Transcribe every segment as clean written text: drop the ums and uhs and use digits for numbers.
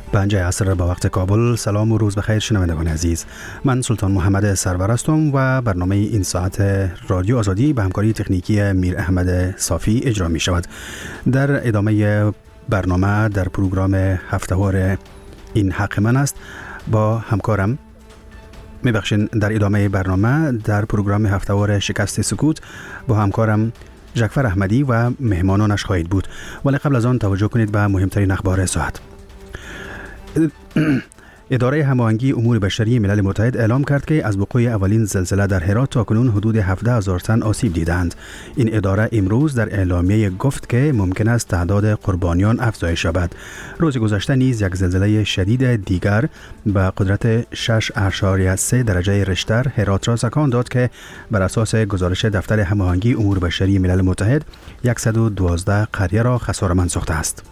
5 عصر با وقت کابل. سلام و روز بخیر شنوندگان عزیز. من سلطان محمد سرور هستم و برنامه این ساعت رادیو آزادی به همکاری تکنیکی میر احمد صافی اجرا می شود. در ادامه برنامه در پروگرام هفتهوار این حق من است با همکارم در ادامه برنامه در پروگرام هفتهوار شکست سکوت با همکارم جعفر احمدی و مهمانانش خواهید بود. ولی قبل از آن توجه کنید به مهمترین اخبار ساعت. اداره هماهنگی امور بشری ملل متحد اعلام کرد که از وقوع اولین زلزله در هرات تاکنون حدود 17,000 تن آسیب دیدند. این اداره امروز در اعلامیه گفت که ممکن است تعداد قربانیان افزایش یابد. روز گذشته نیز یک زلزله شدید دیگر با قدرت 6.3 درجه ریشتر هرات را تکان داد که بر اساس گزارش دفتر هماهنگی امور بشری ملل متحد 112 قریه را خساره‌مند ساخته است.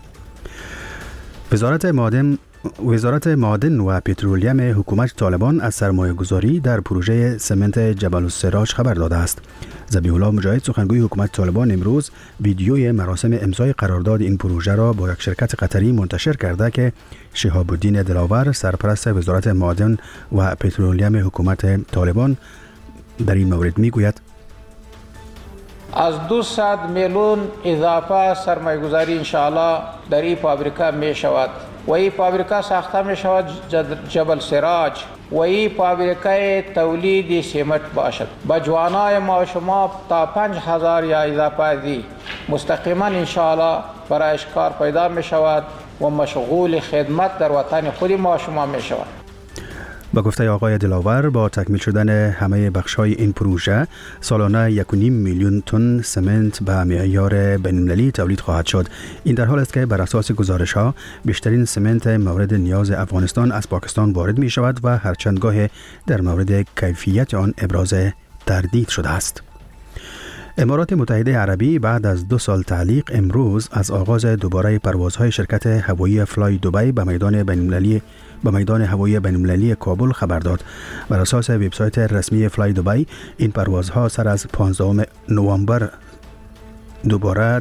وزارت معادن و پترولیم حکومت طالبان از سرمایه‌گذاری در پروژه سمنت جبل السراج خبر داده است. ذبیح الله مجاهد سخنگوی حکومت طالبان امروز ویدیوی مراسم امضای قرارداد این پروژه را با یک شرکت قطری منتشر کرده که شهاب الدین دلاور سرپرست وزارت معادن و پترولیم حکومت طالبان در این مورد میگوید: از 200 میلیون اضافه سرمایه‌گذاری انشاءالله در این فابریکه می شود و این فابریکه ساخته می شود جبل سراج و این فابریکه تولید سمنت باشد. با جوانای ما شما تا 5,000 یا اضافه دی مستقیما انشاءالله برایش کار پیدا می شود و مشغول خدمت در وطن خود ما شما می شود. با گفته آقای دلاور با تکمیل شدن همه بخش‌های این پروژه سالانه 1.5 میلیون تن سمنت به معیار بین‌المللی تولید خواهد شد. این در حال است که بر اساس گزارش‌ها بیشترین سمنت مورد نیاز افغانستان از پاکستان وارد می شود و هرچندگاه در مورد کیفیت آن ابراز تردید شده است. امارات متحده عربی بعد از 2 سال تعلیق امروز از آغاز دوباره پروازهای شرکت هوایی فلای دبی به میدان هوایی بین‌المللی کابل خبر داد. بر اساس وبسایت رسمی فلای دبی این پروازها سر از 15 نوامبر دوباره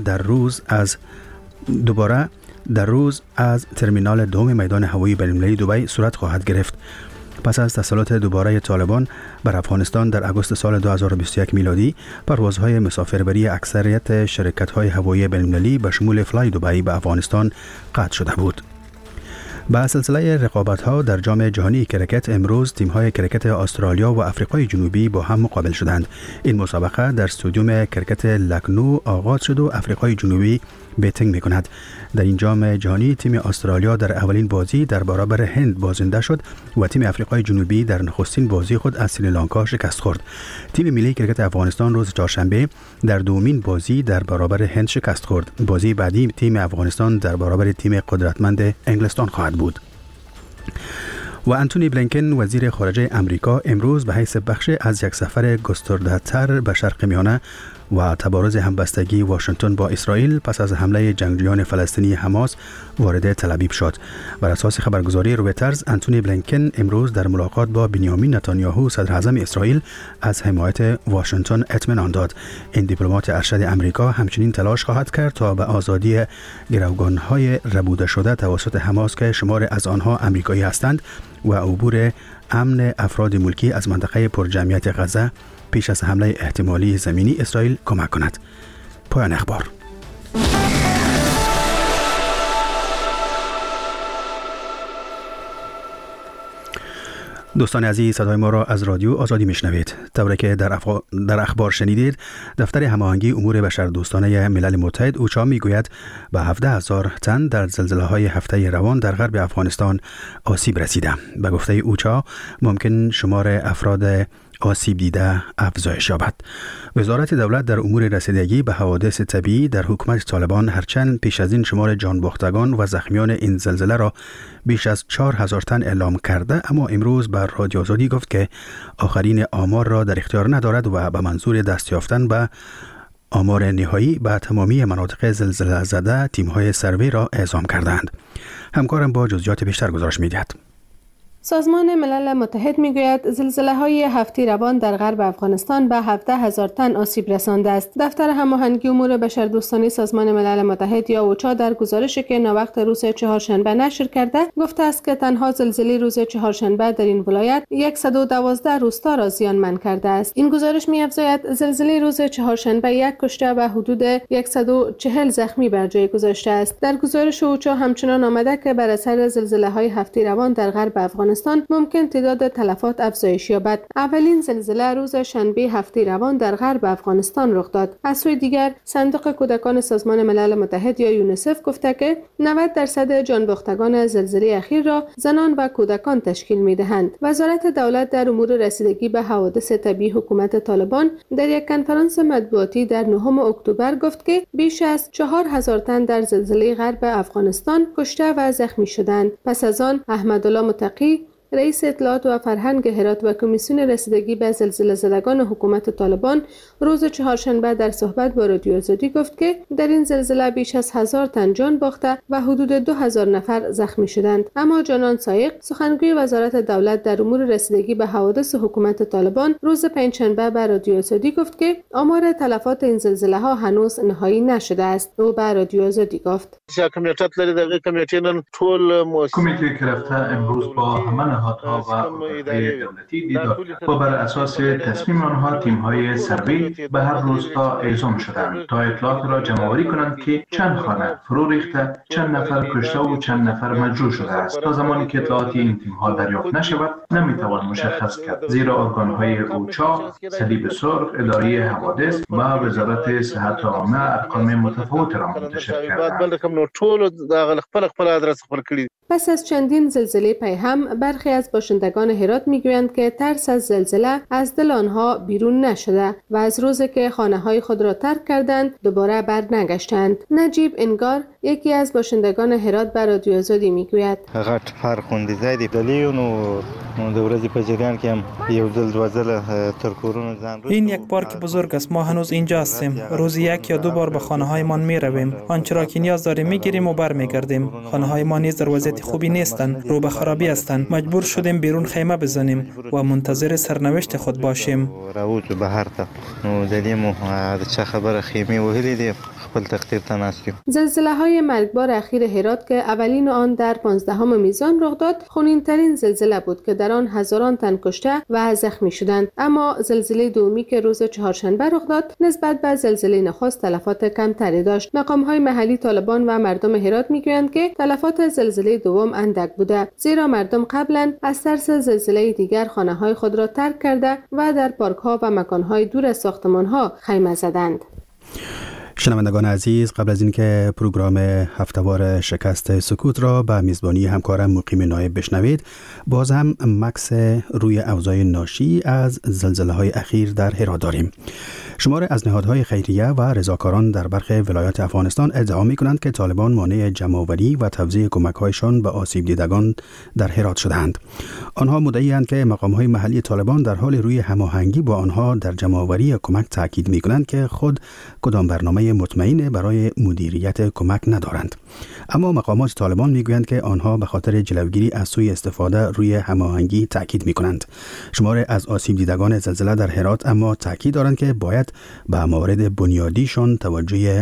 در روز از ترمینال دوم میدان هوایی بین‌المللی دبی صورت خواهد گرفت. پس از تسلط دوباره طالبان بر افغانستان در آگوست سال 2021 میلادی، پروازهای مسافربری اکثریت شرکت‌های هوایی بین‌المللی به شمول فلای دبی به افغانستان قطع شده بود. با سلسله رقابت‌ها در جام جهانی کرکت امروز تیم‌های کرکت استرالیا و آفریقای جنوبی با هم مقابل شدند. این مسابقه در استادیوم کرکت لکنو آغاز شد و آفریقای جنوبی بیتینگ می‌کند. در این جام جهانی تیم استرالیا در اولین بازی در برابر هند بازنده شد و تیم آفریقای جنوبی در نخستین بازی خود از سریلانکا شکست خورد. تیم ملی کرکت افغانستان روز چهارشنبه در دومین بازی در برابر هند شکست خورد. بازی بعدی تیم افغانستان در برابر تیم قدرتمند انگلستان خواهد بود. و انتونی بلینکن وزیر خارجه امریکا امروز به حیث بخش از یک سفر گسترده‌تر به شرق میانه و تبارز همبستگی واشنگتن با اسرائیل پس از حمله جنگجویان فلسطینی حماس وارد تل آویو شد. بر اساس خبرگزاری رویترز انتونی بلینکن امروز در ملاقات با بنیامین نتانیاهو صدر اعظم اسرائیل از حمایت واشنگتن اطمینان داد. این دیپلمات ارشد امریکا همچنین تلاش خواهد کرد تا به آزادی گروگان‌های ربوده شده توسط حماس که شمار از آنها امریکایی هستند و عبور امن افراد ملکی از منطقه پرجمعیت غزه پیش از حمله احتمالی زمینی اسرائیل کمک کند. پایان اخبار. دوستان عزیز، صدای ما را از رادیو آزادی میشنوید. طوری که در اخبار شنیدید، دفتر هماهنگی امور بشردوستانه ملل متحد اوچا میگوید به 17,000 تن در زلزله‌های هفته روان در غرب افغانستان آسیب رسیده. به گفته اوچا ممکن شمار افراد آسیب دیده افزایش یابد. وزارت دولت در امور رسیدگی به حوادث طبیعی در حکومت طالبان هرچند پیش از این شمار جانباختگان و زخمیان این زلزله را بیش از 4,000 تن اعلام کرده، اما امروز بر رادیو آزادی گفت که آخرین آمار را در اختیار ندارد و به منظور دست یافتن به آمار نهایی به تمامی مناطق زلزله زده تیم‌های سروی را اعزام کردند. همکارم با جزئیات بیشتر گزارش می‌دهد. سازمان ملل متحد میگوید زلزله‌های هفته روان در غرب افغانستان به 17,000 تن آسیب رسانده است. دفتر هماهنگی امور بشردوستانه سازمان ملل متحد یا اوچا در گزارشی که ناوقت روز چهارشنبه نشر کرده گفته است که تنها زلزله روز چهارشنبه در این ولایت 112 روستا را زیانمند کرده است. این گزارش می‌افزاید زلزله روز چهارشنبه 1 کشته و حدود 140 زخمی بر جای گذاشته است. در گزارش اوچا همچنان آمده که بر اثر زلزله‌های هفته روان در غرب افغانستان ممکن تعداد تلفات افزایش یابد. اولین زلزله روز شنبه هفته روان در غرب افغانستان رخ داد. از سوی دیگر صندوق کودکان سازمان ملل متحد یا یونیسف گفته که 90% جانباختگان زلزله اخیر را زنان و کودکان تشکیل می‌دهند. وزارت دولت در امور رسیدگی به حوادث طبیعی حکومت طالبان در یک کنفرانس مطبوعاتی در 9 اکتبر گفت که بیش از 4,000 تن در زلزله غرب افغانستان کشته و زخمی شدند. پس از آن احمدالله متقی رئیس اطلاعات و فرهنگ هرات و کمیسیون رسیدگی به زلزله زدگان حکومت طالبان روز چهارشنبه در صحبت با رادیو آزادی گفت که در این زلزله بیش از 1000 تن جان باخته و حدود 2000 نفر زخمی شدند. اما جانان سایق سخنگوی وزارت دولت در امور رسیدگی به حوادث حکومت طالبان روز پنجشنبه به رادیو آزادی گفت که آمار تلفات این زلزله ها هنوز نهایی نشده است. او به رادیو آزادی گفت کمیته که رفته امروز با همه نهادها و ادارهای دولتی دیدار و بر اساس تصمیم آنها تیم‌های سروی به هر روستا اعزام شدند تا اطلاعات را جمع‌آوری کنند که چند خانه فرو ریخته، چند نفر کشته و چند نفر مجروح شده است. تا زمانی که اطلاعات این تیم‌ها دریافت نشود نمی‌توان مشخص کرد، زیرا ارگان‌های اوچا، صلیب سرخ، اداره حوادث و وزارت صحت عامه ارقام متفاوت را منتشر کردند. پس از چندین زلزله پیهم برخی از باشندگان هرات میگویند که ترس از زلزله از دل آنها بیرون نشده و از روزی که خانه‌های خود را ترک کردند دوباره برنگشتند. نجیب انگار یکی از باشندگان هرات به رادیو آزادی میگوید غټ فرخنده زیادی دلیونو د ورځې په جریان کې هم یو ځل دوه ځله تر کورونو ځان این یک پارک بزرگ است. ما هنوز اینجا هستیم. روزی 1 یا 2 بار به خانه‌هایمان می‌رویم. آنچه را که نیاز داریم می‌گیریم و برمیگردیم. خانه‌های ما نیز در وضعیت خوبی نیستند، رو به خرابی هستند. مجبور شدیم بیرون خیمه بزنیم و منتظر سرنوشت خود باشیم. راوځو بهر ته نو د دې مو د چا خبره خیمه وهلې دي خپل تقدیر ته ناستیم. زلزله‌های مرگبار اخیر هرات که اولین آن در 15 میزان رخ داد خونین‌ترین زلزله بود که در آن هزاران تن کشته و زخمی شدند. اما زلزله دومی که روز چهارشنبه رخ داد نسبت به زلزله نخست تلفات کمتری داشت. مقام‌های محلی طالبان و مردم هرات میگویند که تلفات زلزله دوم اندک بوده، زیرا مردم قبلا از ترس زلزله دیگر خانه‌های خود را ترک کرده و در پارک‌ها و مکان‌های دور از ساختمان‌ها خیمه زدند. شنوندگان عزیز، قبل از اینکه پروگرام هفته‌وار شکست سکوت را به میزبانی همکارم مقیم نایب بشنوید، باز هم مکس روی اوضاع ناشی از زلزله‌های اخیر در هرات داریم. شمار از نهادهای خیریه و رضاکاران در برخی ولایات افغانستان ادعا می‌کنند که طالبان مانع جمع‌آوری و توزیع کمک‌هایشان به آسیب دیدگان در هرات شده‌اند. آنها مدعی‌اند که مقام‌های محلی طالبان در حال روی هماهنگی با آنها در جمع‌آوری کمک تاکید می‌کنند که خود کدام برنامه مطمئن برای مدیریت کمک ندارند. اما مقامات طالبان میگویند که آنها به خاطر جلوگیری از سوء استفاده روی هماهنگی تاکید میکنند. شمار از آسیب دیدگان زلزله در هرات اما تاکید دارند که باید به موارد بنیادیشان توجه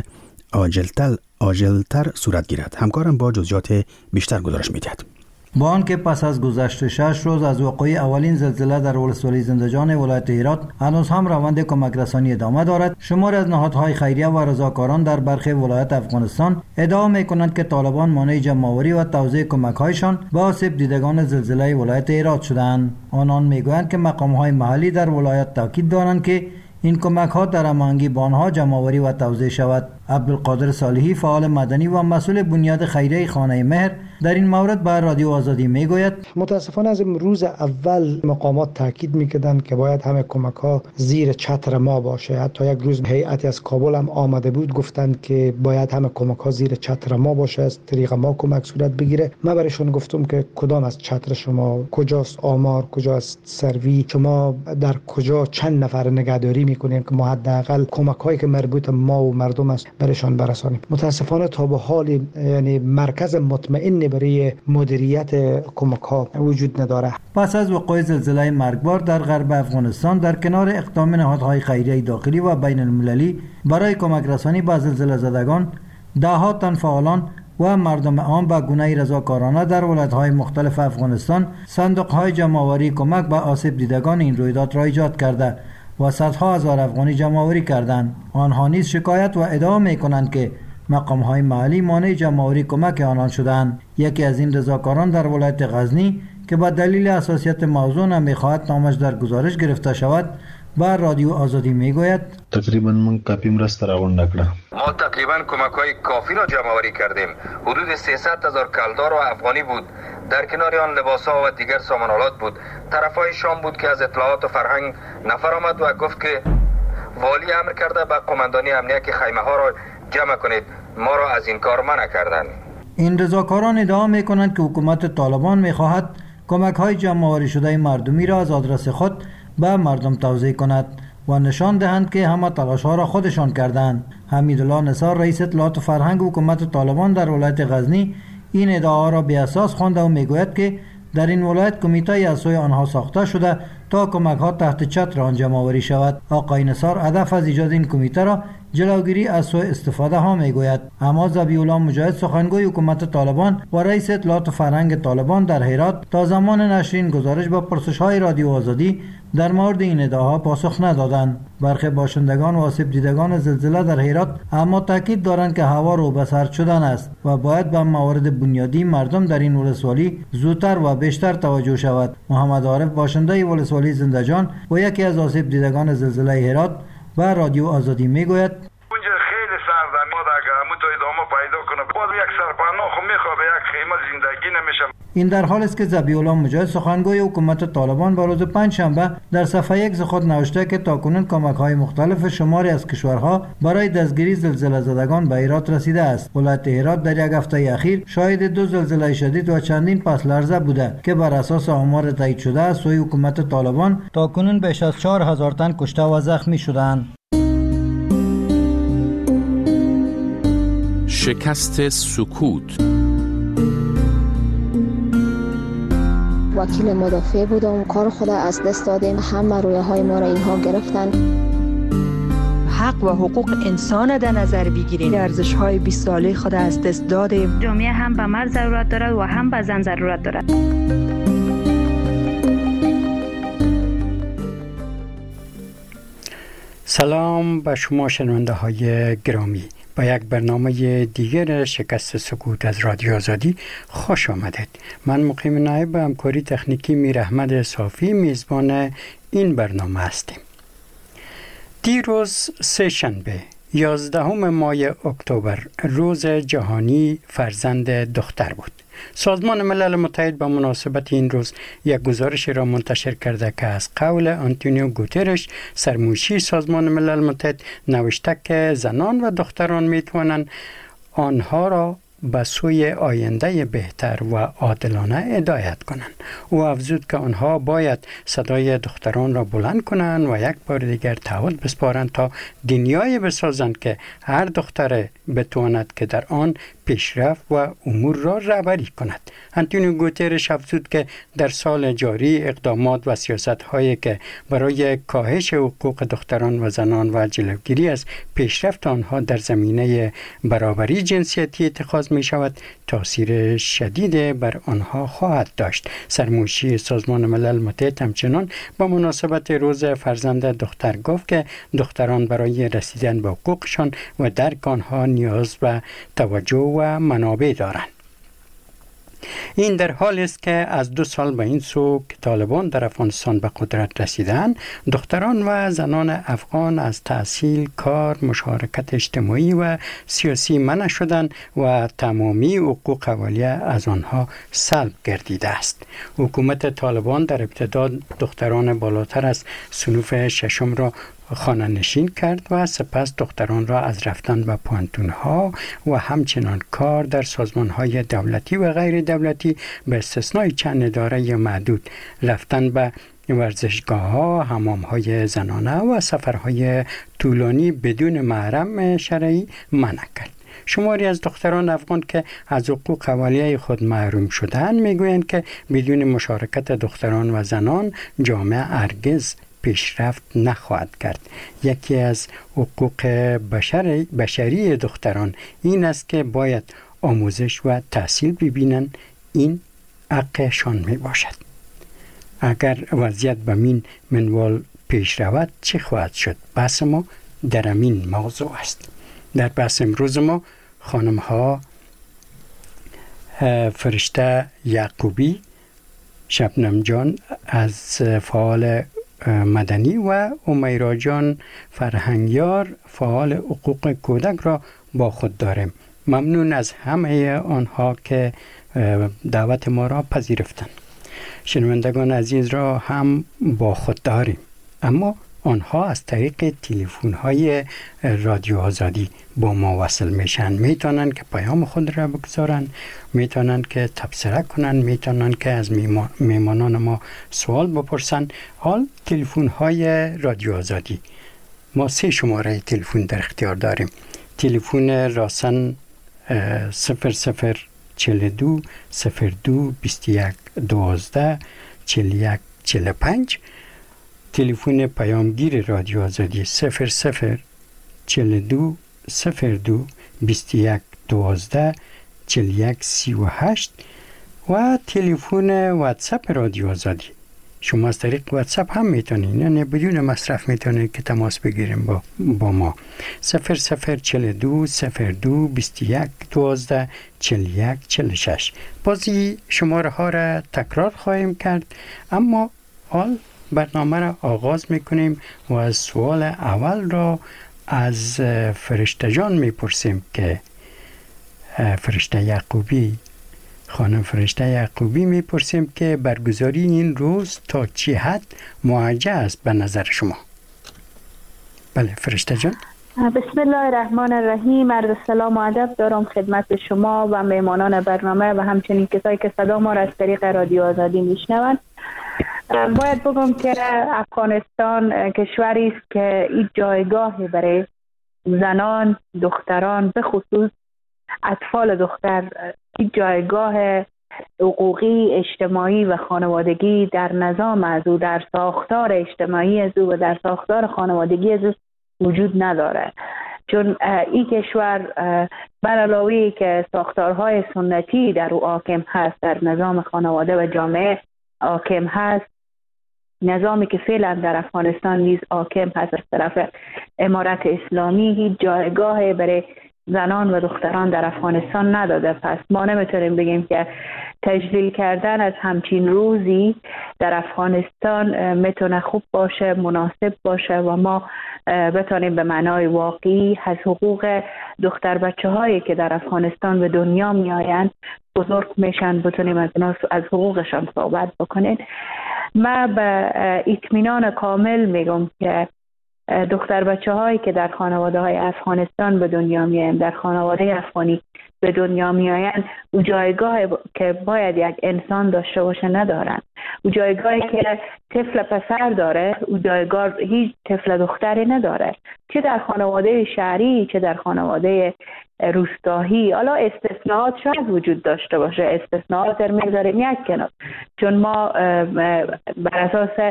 عاجلتر صورت گیرد. همکارم با جزئیات بیشتر گزارش میدهد. با آنکه پس از گذشت 6 روز از وقوع اولین زلزله در ولسوالی زندجان ولایت هرات هنوز هم روند کمک رسانی ادامه دارد، شمار از نهادهای خیریه و رضاکاران در برخی ولایات افغانستان ادعا می‌کنند که طالبان مانع جمع‌آوری و توزیع کمک‌هایشان به آسیب دیدگان زلزله ولایت هرات شدند. آنان می‌گویند که مقام‌های محلی در ولایت تاکید دارند که این کمک‌ها در هماهنگی با آنها جمع‌آوری و توزیع شود. عبدالقادر صالحی فعال مدنی و مسئول بنیاد خیریه خانه مهر در این مورد به رادیو آزادی میگوید متاسفانه از روز اول مقامات تاکید میکردند که باید همه کمک ها زیر چتر ما باشه. حتی یک روز هیئتی از کابل هم آمده بود، گفتند که باید همه کمک ها زیر چتر ما باشه، از طریق ما کمک صورت بگیره. من برایشون گفتم که کدام از چتر شما، کجاست آمار، کجاست سروی، شما در کجا چند نفر نگهداری میکنین که ما حداقل کمک هایی که مربوط ما و مردم است برایشان برسانیم. متاسفانه تا به حال یعنی مرکز مطمئن قوانین برای مدیریت کمک ها وجود نداره. پس از وقوع زلزله مرگبار در غرب افغانستان، در کنار اقدام نهادهای خیریه داخلی و بین المللی برای کمک رسانی به زلزله زدگان، ده‌ها تن فعالان و مردم عام به گونه رضاکارانه در ولایت‌های مختلف افغانستان صندوق‌های جمع‌آوری کمک به آسیب دیدگان این رویداد را ایجاد کرده و صدها هزار افغانی جمع‌آوری کردند. آنها نیز شکایت و ادعا می‌کنند که مقام‌های محلی مانع جمع‌آوری کمک آنان شدند. یکی از این رضاکاران در ولایت غزنی که به دلیل حساسیت موضوع نمی‌خواهد نامش در گزارش گرفته شود، با رادیو آزادی میگوید تقریبا من کافی مرسته راغونډه کړه. ما تقریبا کمک‌های کافی را جمع‌آوری کردیم. حدود 300,000 کلدار و افغانی بود. در کنار آن لباس‌ها و دیگر سامان‌آلات بود. طرفای شام بود که از اطلاعات و فرهنگ نفر آمد و گفت که والی امر کرده به قماندانی امنیه که خیمه‌ها را جمع کنید. ما را از این کار منع کردند. این رضاکاران ادعا می‌کنند که حکومت طالبان می‌خواهد کمک‌های جمع‌آوری شده مردمی را از آدرس خود به مردم توزیع کند و نشان دهند که همه تلاش‌ها را خودشان کردند. حمیدالله نثار، رئیس اطلاعات و فرهنگ حکومت طالبان در ولایت غزنی، این ادعا را بی اساس خوانده و میگوید که در این ولایت کمیته از سوی آنها ساخته شده تا کمک‌ها تحت چتر آن جمع‌آوری شود. آقای نثار هدف از ایجاد این کمیته را جلوگیری از سوء استفاده ها میگوید. اما ذبیح‌الله مجاهد، سخنگوی حکومت طالبان و رئیس اطلاعات و فرهنگ طالبان در هرات، تا زمان نشر این گزارش به پرسش‌های رادیو آزادی در مورد این ادعاها پاسخ ندادند. برخی باشندگان و آسیب دیدگان زلزله در هرات اما تاکید دارند که هوا رو به سرد شدن است و باید به موارد بنیادی مردم در این ولسوالی زودتر و بیشتر توجه شود. محمد عارف، باشنده ولسوالی زنده‌جان و یکی از آسیب دیدگان زلزله هرات، به رادیو آزادی میگوید اونجا خیلی سرده، ما اگر همون تو ادامه پیدا کنه باز یک سرپناه خو میخواه به یک خیمه زندگی نمیشه. این در حالی است که ذبیح‌الله مجاهد، سخنگوی حکومت طالبان، به روز پنجشنبه در صفحه یک خود نوشته که تاکنون کمک‌های مختلف شماری از کشورها برای دستگیری زلزله زدگان به هرات رسیده است. ولایت هرات در یک هفته اخیر شاهد 2 زلزله شدید و چندین پس لرزه بوده که بر اساس آمار تایید شده از سوی حکومت طالبان تاکنون بیش از 4000 تن کشته و زخمی شدند. شکست سکوت. وکیل مدافع بودم، کار خود از دست دادیم، همه رویاهای ما را اینها گرفتن. حق و حقوق انسان در نظر بگیریم. ارزش‌های 20 ساله خود از دست دادیم. جامعه هم به مرد ضرورت دارد و هم به زن ضرورت دارد. سلام به شما شنونده های گرامی. با یک برنامه دیگر شکست سکوت از رادیو آزادی خوش آمدید. من مقیم نایب به همکاری تکنیکی میر احمد صافی میزبان این برنامه هستیم. دیروز سه‌شنبه 11 ماه اکتبر روز جهانی فرزند دختر بود. سازمان ملل متحد به مناسبت این روز یک گزارش را منتشر کرده که از قول آنتونیو گوترش، سرمنشی سازمان ملل متحد، نوشته که زنان و دختران می توانند آنها را به سوی آینده بهتر و عادلانه هدایت کنند. او افزود که آنها باید صدای دختران را بلند کنند و یک بار دیگر تعهد بسپارند تا دنیایی بسازند که هر دختر بتواند که در آن پیشرفت و امور را رهبری کند. آنتونیو گوترش افزود که در سال جاری اقدامات و سیاست‌هایی که برای کاهش حقوق دختران و زنان و جلوگیری از پیشرفت آنها در زمینه برابری جنسیتی اتخاذ می شود تاثیر شدید بر آنها خواهد داشت. سرمنشی سازمان ملل متحد همچنان با مناسبت روز فرزند دختر گفت که دختران برای رسیدن به حقوقشان و درک آنها نیاز به توجه و منابع دارند. این در حالی است که از 2 سال به این سو که طالبان در افغانستان به قدرت رسیدند، دختران و زنان افغان از تحصیل، کار، مشارکت اجتماعی و سیاسی منع شدند و تمامی حقوق اولیه از آنها سلب گردیده است. حکومت طالبان در ابتدا دختران بالاتر از صنف 6 را خانه نشین کرد و سپس دختران را از رفتن به پوانتون‌ها و همچنان کار در سازمان‌های دولتی و غیر دولتی به استثنای چند اداره یا محدود، رفتن به ورزشگاه‌ها، حمام‌های زنانه و سفرهای طولانی بدون محرم شرعی منع کرد. شماری از دختران افغان که از حقوق اولیه خود محروم شدند میگویند که بدون مشارکت دختران و زنان جامعه هرگز پیشرفت نخواهد کرد. یکی از حقوق بشری دختران این است که باید آموزش و تحصیل ببینند. این حقشان می باشد. اگر وضعیت به این منوال پیش رود چه خواهد شد؟ بحث ما در این موضوع است. در بحث امروز ما خانم ها فرشته یعقوبی، شبنم جان از فعال مدنی و امیرا جان فرهنگیار فعال حقوق کودک را با خود داریم. ممنون از همه آنها که دعوت ما را پذیرفتند. شنوندگان عزیز را هم با خود داریم، اما آنها از طریق تلفن های رادیو آزادی با ما وصل میشن. میتونن که پیام خود را بگذارن، میتونن که تبصره کنن، میتونن که از میمانان ما سوال بپرسن. حال تلفن های رادیو آزادی ما 3 شماره تلفن در اختیار داریم. تلفن راسن 0042 02 21 12 41 45. تلفن پیامگیر رادیو آزادی 0042 02 21 12 41 38 و تلفن واتساپ رادیو آزادی. شما از طریق واتساپ هم میتونید، یعنی بدون مصرف میتونید که تماس بگیریم با ما. 0042 02 21 12 41 46. بازی شماره ها را تکرار خواهیم کرد، اما حال برنامه را آغاز میکنیم و از سوال اول را از فرشته جان میپرسیم که فرشته یعقوبی، خانم فرشته یعقوبی میپرسیم که برگزاری این روز تا چه حد موجه است به نظر شما؟ بله فرشته جان. بسم الله الرحمن الرحیم. عرض سلام و ادب دارم خدمت شما و میمانان برنامه و همچنین کسایی که صدا ما را از طریق رادیو آزادی میشنوند. باید بگم که افغانستان کشوری است که این جایگاهی برای زنان، دختران، به خصوص اطفال دختر، این جایگاه حقوقی، اجتماعی و خانوادگی در نظام از او، در ساختار اجتماعی از او و در ساختار خانوادگی از او وجود نداره. چون این کشور بر علاوه که ساختارهای سنتی در او حاکم هست، در نظام خانواده و جامعه حاکم هست، نظامی که فعلا در افغانستان نیز حاکم هست از طرف امارت اسلامی، هیچ جایگاه برای زنان و دختران در افغانستان نداده. پس ما نمیتونیم بگیم که تجلیل کردن از همچین روزی در افغانستان میتونه خوب باشه، مناسب باشه و ما بتونیم به معنای واقعی از حقوق دختر بچه هایی که در افغانستان به دنیا می آیند بزرگ میشن بتونیم از حقوقشان صحبت بکنیم. من به اطمینان کامل میگم که دختر بچه هایی که در خانواده های افغانستان به دنیا می آیند، در خانواده افغانی به دنیا می آیند، او جایگاه که باید یک انسان داشته باشه ندارن. او جایگاهی که طفل پسر داره، او جایگاه هیچ طفل دختری نداره، چه در خانواده شهری چه در خانواده روستایی. حالا استثناءات شاید وجود داشته باشه، استثناءات رو میذاریم یک کنار، چون ما بر اساس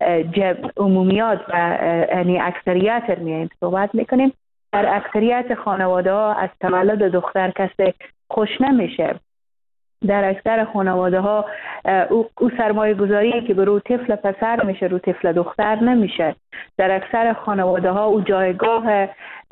عمومیات و یعنی اکثریت رو میایم صحبت میکنیم. در اکثریت خانواده ها از تولد دختر کسی خوش نمیشه. در اکثر خانواده ها او سرمایه گذاری که به رو طفل پسر میشه رو طفل دختر نمیشه. در اکثر خانواده ها او جایگاه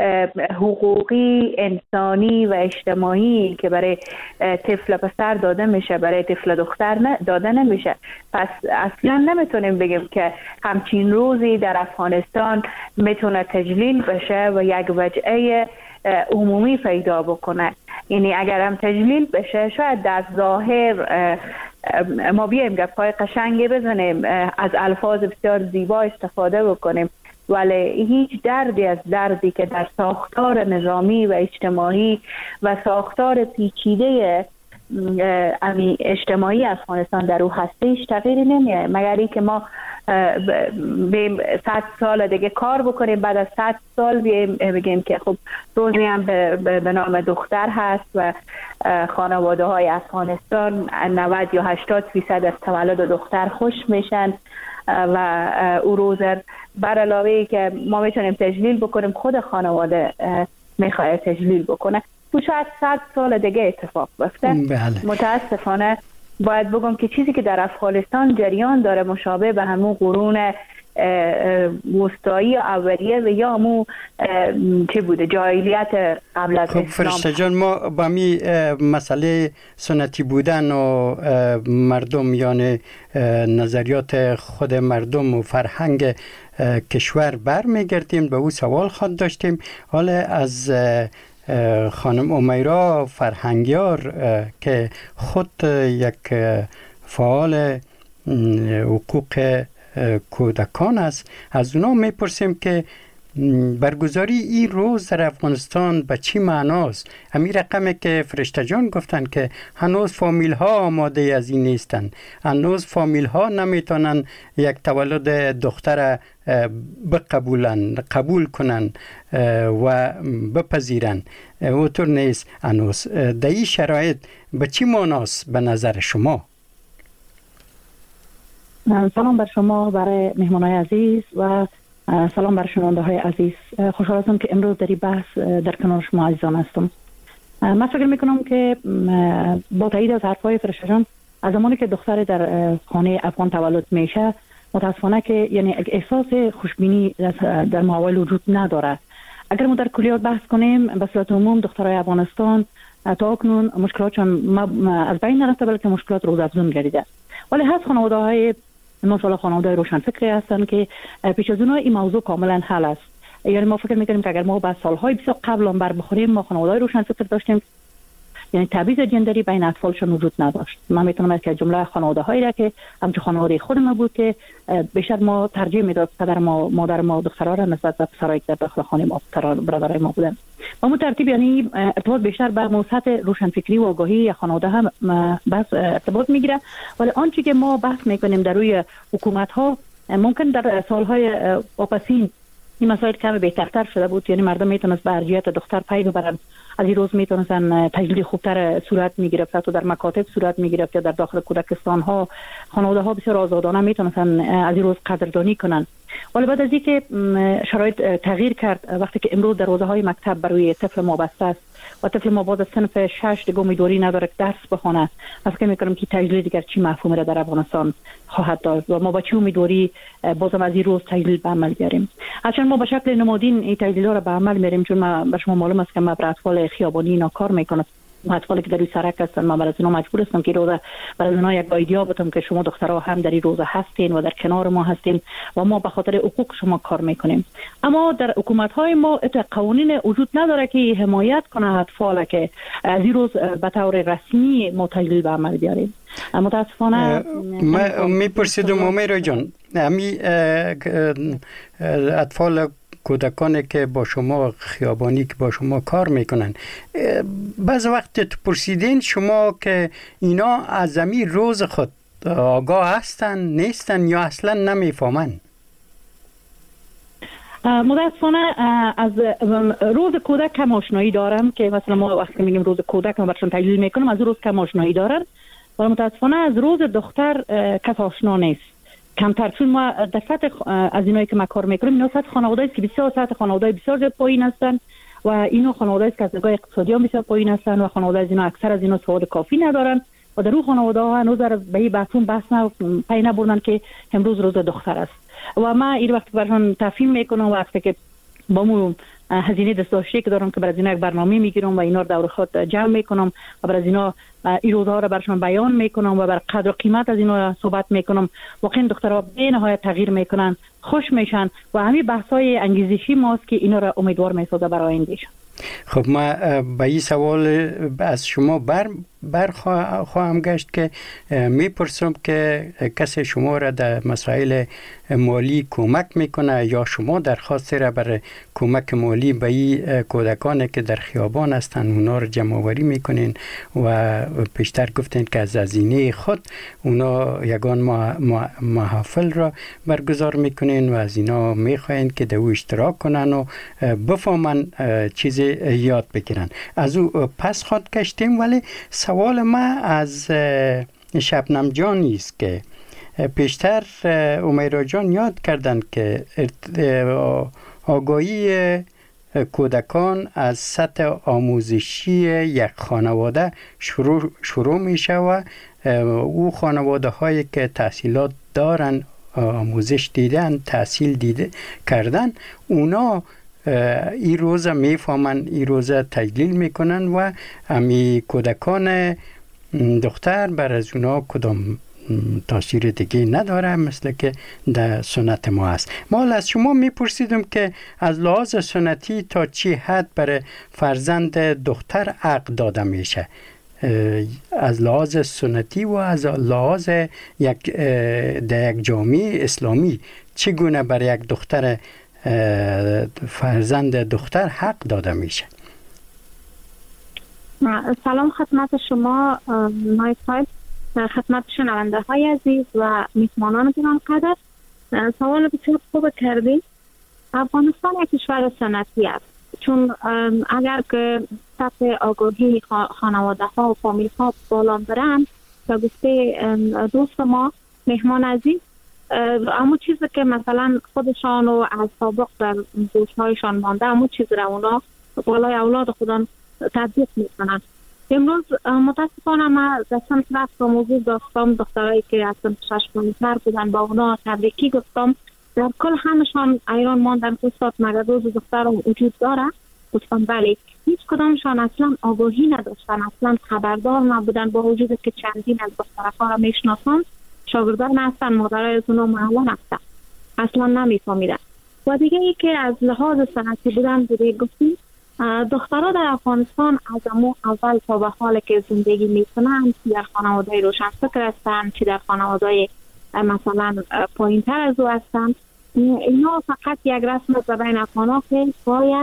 حقوقی، انسانی و اجتماعی که برای طفل پسر داده میشه برای طفل دختر داده نمیشه. پس اصلا نمیتونیم بگیم که همچین روزی در افغانستان میتونه تجلیل بشه و یک وجهه عمومی پیدا بکنه. یعنی اگر هم تجلیل بشه شاید در ظاهر ما بیایم گپ‌های قشنگی بزنیم، از الفاظ بسیار زیبا استفاده بکنیم، ولی هیچ دردی از دردی که در ساختار نظامی و اجتماعی و ساختار پیچیده اجتماعی افغانستان در او هستش تغییری نمیه، مگر اینکه ما بیم 100 سال دیگه کار بکنیم، بعد از 100 سال بگیم که خب روزی هم به نام دختر هست و خانواده های افغانستان 90 یا 80% از تولد دختر خوش میشن و او روز بر علاوه که ما میتونیم تجلیل بکنیم، خود خانواده میخواد تجلیل بکنه. تو شاید 100 سال دیگه اتفاق بیفته. متاسفانه باید بگم که چیزی که در افغانستان جریان داره مشابه به همون قرون وسطایی اولیه و یا همون چه بوده جاهلیت قبل از اسلام. فرشته جان، ما با می مسئله سنتی بودن و مردم یعنی نظریات خود مردم و فرهنگ کشور برمیگردیم، به او سوال خود داشتیم. حالا از خانم امیرا فرهنگیار که خود یک فعال حقوق کودکان است، از اونا میپرسیم که برگزاری این روز در افغانستان به چی معناست؟ همین رقمی که فرشته جان گفتن که هنوز فامیل ها آماده از این نیستن، هنوز فامیل ها نمیتونن یک تولد دختر قبول کنن و بپذیرن، اوطور نیست هنوز. در این شرایط به چی معناست به نظر شما؟ سلام بر شما، برای مهمانای عزیز و سلام بر شنونده های عزیز. خوشحال هستم که امروز در این بحث در کنار شما عزیزان هستم. من فکر میکنم که با تایید از حرفای فرشته جان، از زمانی که دختر در خانه افغان تولد میشه، متاسفانه که یعنی احساس خوشبینی در ماحول وجود نداره. اگر ما در کلیات بحث کنیم، به صورت عموم دخترای افغانستان تا اکنون مشکلاتشون از بین نرفته، بلکه مشکلات روزافزون گردیده. ولی هست خانواده‌های مثلا خانواده روشنفکری هستن که پیش از اونها این موضوع کاملا حل است. یعنی ما فکر میکنیم که اگر ما به سالهای بسیار قبل هم بر بخوریم، ما خانواده روشنفکر داشتیم، یعنی تبعیض جندری بین اطفالشون وجود نداشت. من میتونم از که جمله خانواده هایی را که همچون خانواده خود ما بود که بیشتر ما ترجیح میداد پدر ما مادر ما دخترها را نسبت به پسرایی که در داخل خانه ما برادرای ما بودن. با مو ترتیب یعنی ارتباط بیشتر به موسط روشنفکری و آگاهی یا خانواده هم بس ارتباط میگیره. ولی آنچه که ما بحث میکنیم در روی حکومت ها، ممکن در سالهای واپسین این مسائل کم بهترتر شده بود، یعنی مردم میتونست به ارجحیت دختر پی ببرن. از این روز میتونستن تجلیل خوبتر صورت میگرفت، حتی در مکاتب صورت میگرفت یا در داخل کودکستان ها خانواده ها بسیار آزادانه میتونستن از این روز قدردانی کنن. ولی بعد از اینکه شرایط تغییر کرد، وقتی که امروز دروازه‌های مکتب برای طفل ما بسته است و طفل ما باز صنف 6 دیگه امیدواری نداره که درس بخونه، فکر می‌کنم که تجلیل دیگر چی مفهومی را در افغانستان خواهد داشت و ما با چه امیدواری بازم از این روز تجلیل به عمل بیاریم. اصلا ما به شکل نمادین این تجلیل‌ها را به عمل میاریم، چون ما به شما معلوم است که ما برای اطفال خیابانی اینا کار میکنم، اطفالی که در سرک هستن. من برای اینا مجبور هستم که روزه برای اینا یک ایده بدم که شما دخترها هم در این روزه هستین و در کنار ما هستین و ما به خاطر حقوق شما کار میکنیم. اما در حکومت های ما قوانین وجود نداره که حمایت کنه اطفال که از این روز به طور رسمی ما تجلیل به عمل بیاریم. متاسفانه میپرسیدم امیرا جان، همین اطفال کودکانی که با شما خیابانی که با شما کار میکنن، بعض وقت پرسیدین شما که اینا از زمین روز خود آگاه هستن نیستن یا اصلا نمیفهمن؟ متاسفانه از روز کودک کم آشنایی دارم، که مثلا ما وقتی میگیم روز کودک ما برشون تجلیل میکنم، از روز کم آشنایی دارن. ولی متاسفانه از روز دختر کس آشنا نیست، کمتر، چون ما در سطح از اینایی که ما کار میکنیم اینا سطح خانواده است که بسیار سطح خانواده بسیار پایین هستن و اینا خانواده است که از نگاه اقتصادی هم بسیار پایین هستن و خانواده از اینا اکثر از اینا سواد کافی ندارن و در اون خانواده ها هنوز به این بحث پی نبردن که امروز روز دختر است. و ما این وقت برشان تفهیم میکنم وقتی که با مو هزینه دستداشتی که دارم که برای اینا یک برنامه میگیرم و اینا رو دور خود جمع میکنم و برای اینا این روزها رو برشان بیان میکنم و بر قدر و قیمت از اینا صحبت میکنم. واقعا دخترها به نهایت تغییر میکنن، خوش میشن و همین بحث‌های انگیزشی ماست که اینا رو امیدوار میسازه برای آیندهشون. خب ما به این سوال از شما خواهم گشت که میپرسم که کسی شما را در مسائل مالی کمک میکنه یا شما درخواست را برای کمک مالی به این کودکانی که در خیابان هستن اونا را جمع آوری میکنین و پیشتر گفتین که از هزینه خود اونا یگان محافل را برگزار میکنین و از اینا میخواین که دو اشتراک کنن و بفهمن چیزی یاد بگیرن. از او پس خود کشتیم، ولی سوال ما از شبنم جانی است که پیشتر امیرا جان یاد کردن که آگاهی کودکان از سطح آموزشی یک خانواده شروع میشه و او خانواده هایی که تحصیلات دارن، آموزش دیدن، تحصیل دیده کردن، اونا این روزه میفهمن، این روزه تجلیل میکنن و امی کودکان دختر بر از اونا کدام تاثیر دیگه نداره، مثل که در سنت ما است. ما از شما میپرسیدم که از لحاظ سنتی تا چی حد برای فرزند دختر عقد داده میشه، از لحاظ سنتی و از لحاظ در یک جامعه اسلامی چگونه برای یک دختر فرزند دختر حق داده میشه؟ سلام خدمت شما نایب صاحب، خدمت شنونده های عزیز و میهمانان گرانقدر. سوال بسیار خوب کردید. افغانستان یک کشور سنتی است، چون اگر که سطح آگاهی خانواده ها و فامیل ها بالا برند، تا گفته دوست ما مهمان عزیز، اما چیزی که مثلا خودشان و از سابق در گوشهایشان مانده، اما چیزی را اونا بالای اولاد خودان تطبیق میکنن. امروز متاسفانه ما در سمت رفت موضوع داشتم، دخترایی که از سمت 6 ماهه بودن با اونا تبریکی گفتم، در کل همشان ایران ماندن که استاد مگر روز دختر وجود داره؟ گفتم بله. هیچ کدامشان اصلا آگاهی نداشتن، اصلا خبردار نبودن، با وجود که چندین از دخترها را میشناسن، شاگردان هستن، مادرای از اونا معلم هستن، اصلا نمیفهمیدن. و دیگه ای که از لحاظ سنتی بودن بوده گفتیم، دخترها در افغانستان از اول تا به حال که زندگی میکنن، در خانواده روشن فکر هستن، چی در خانواده مثلا پایین تر از او هستن، اینا فقط یک رسم بین افغانها که باید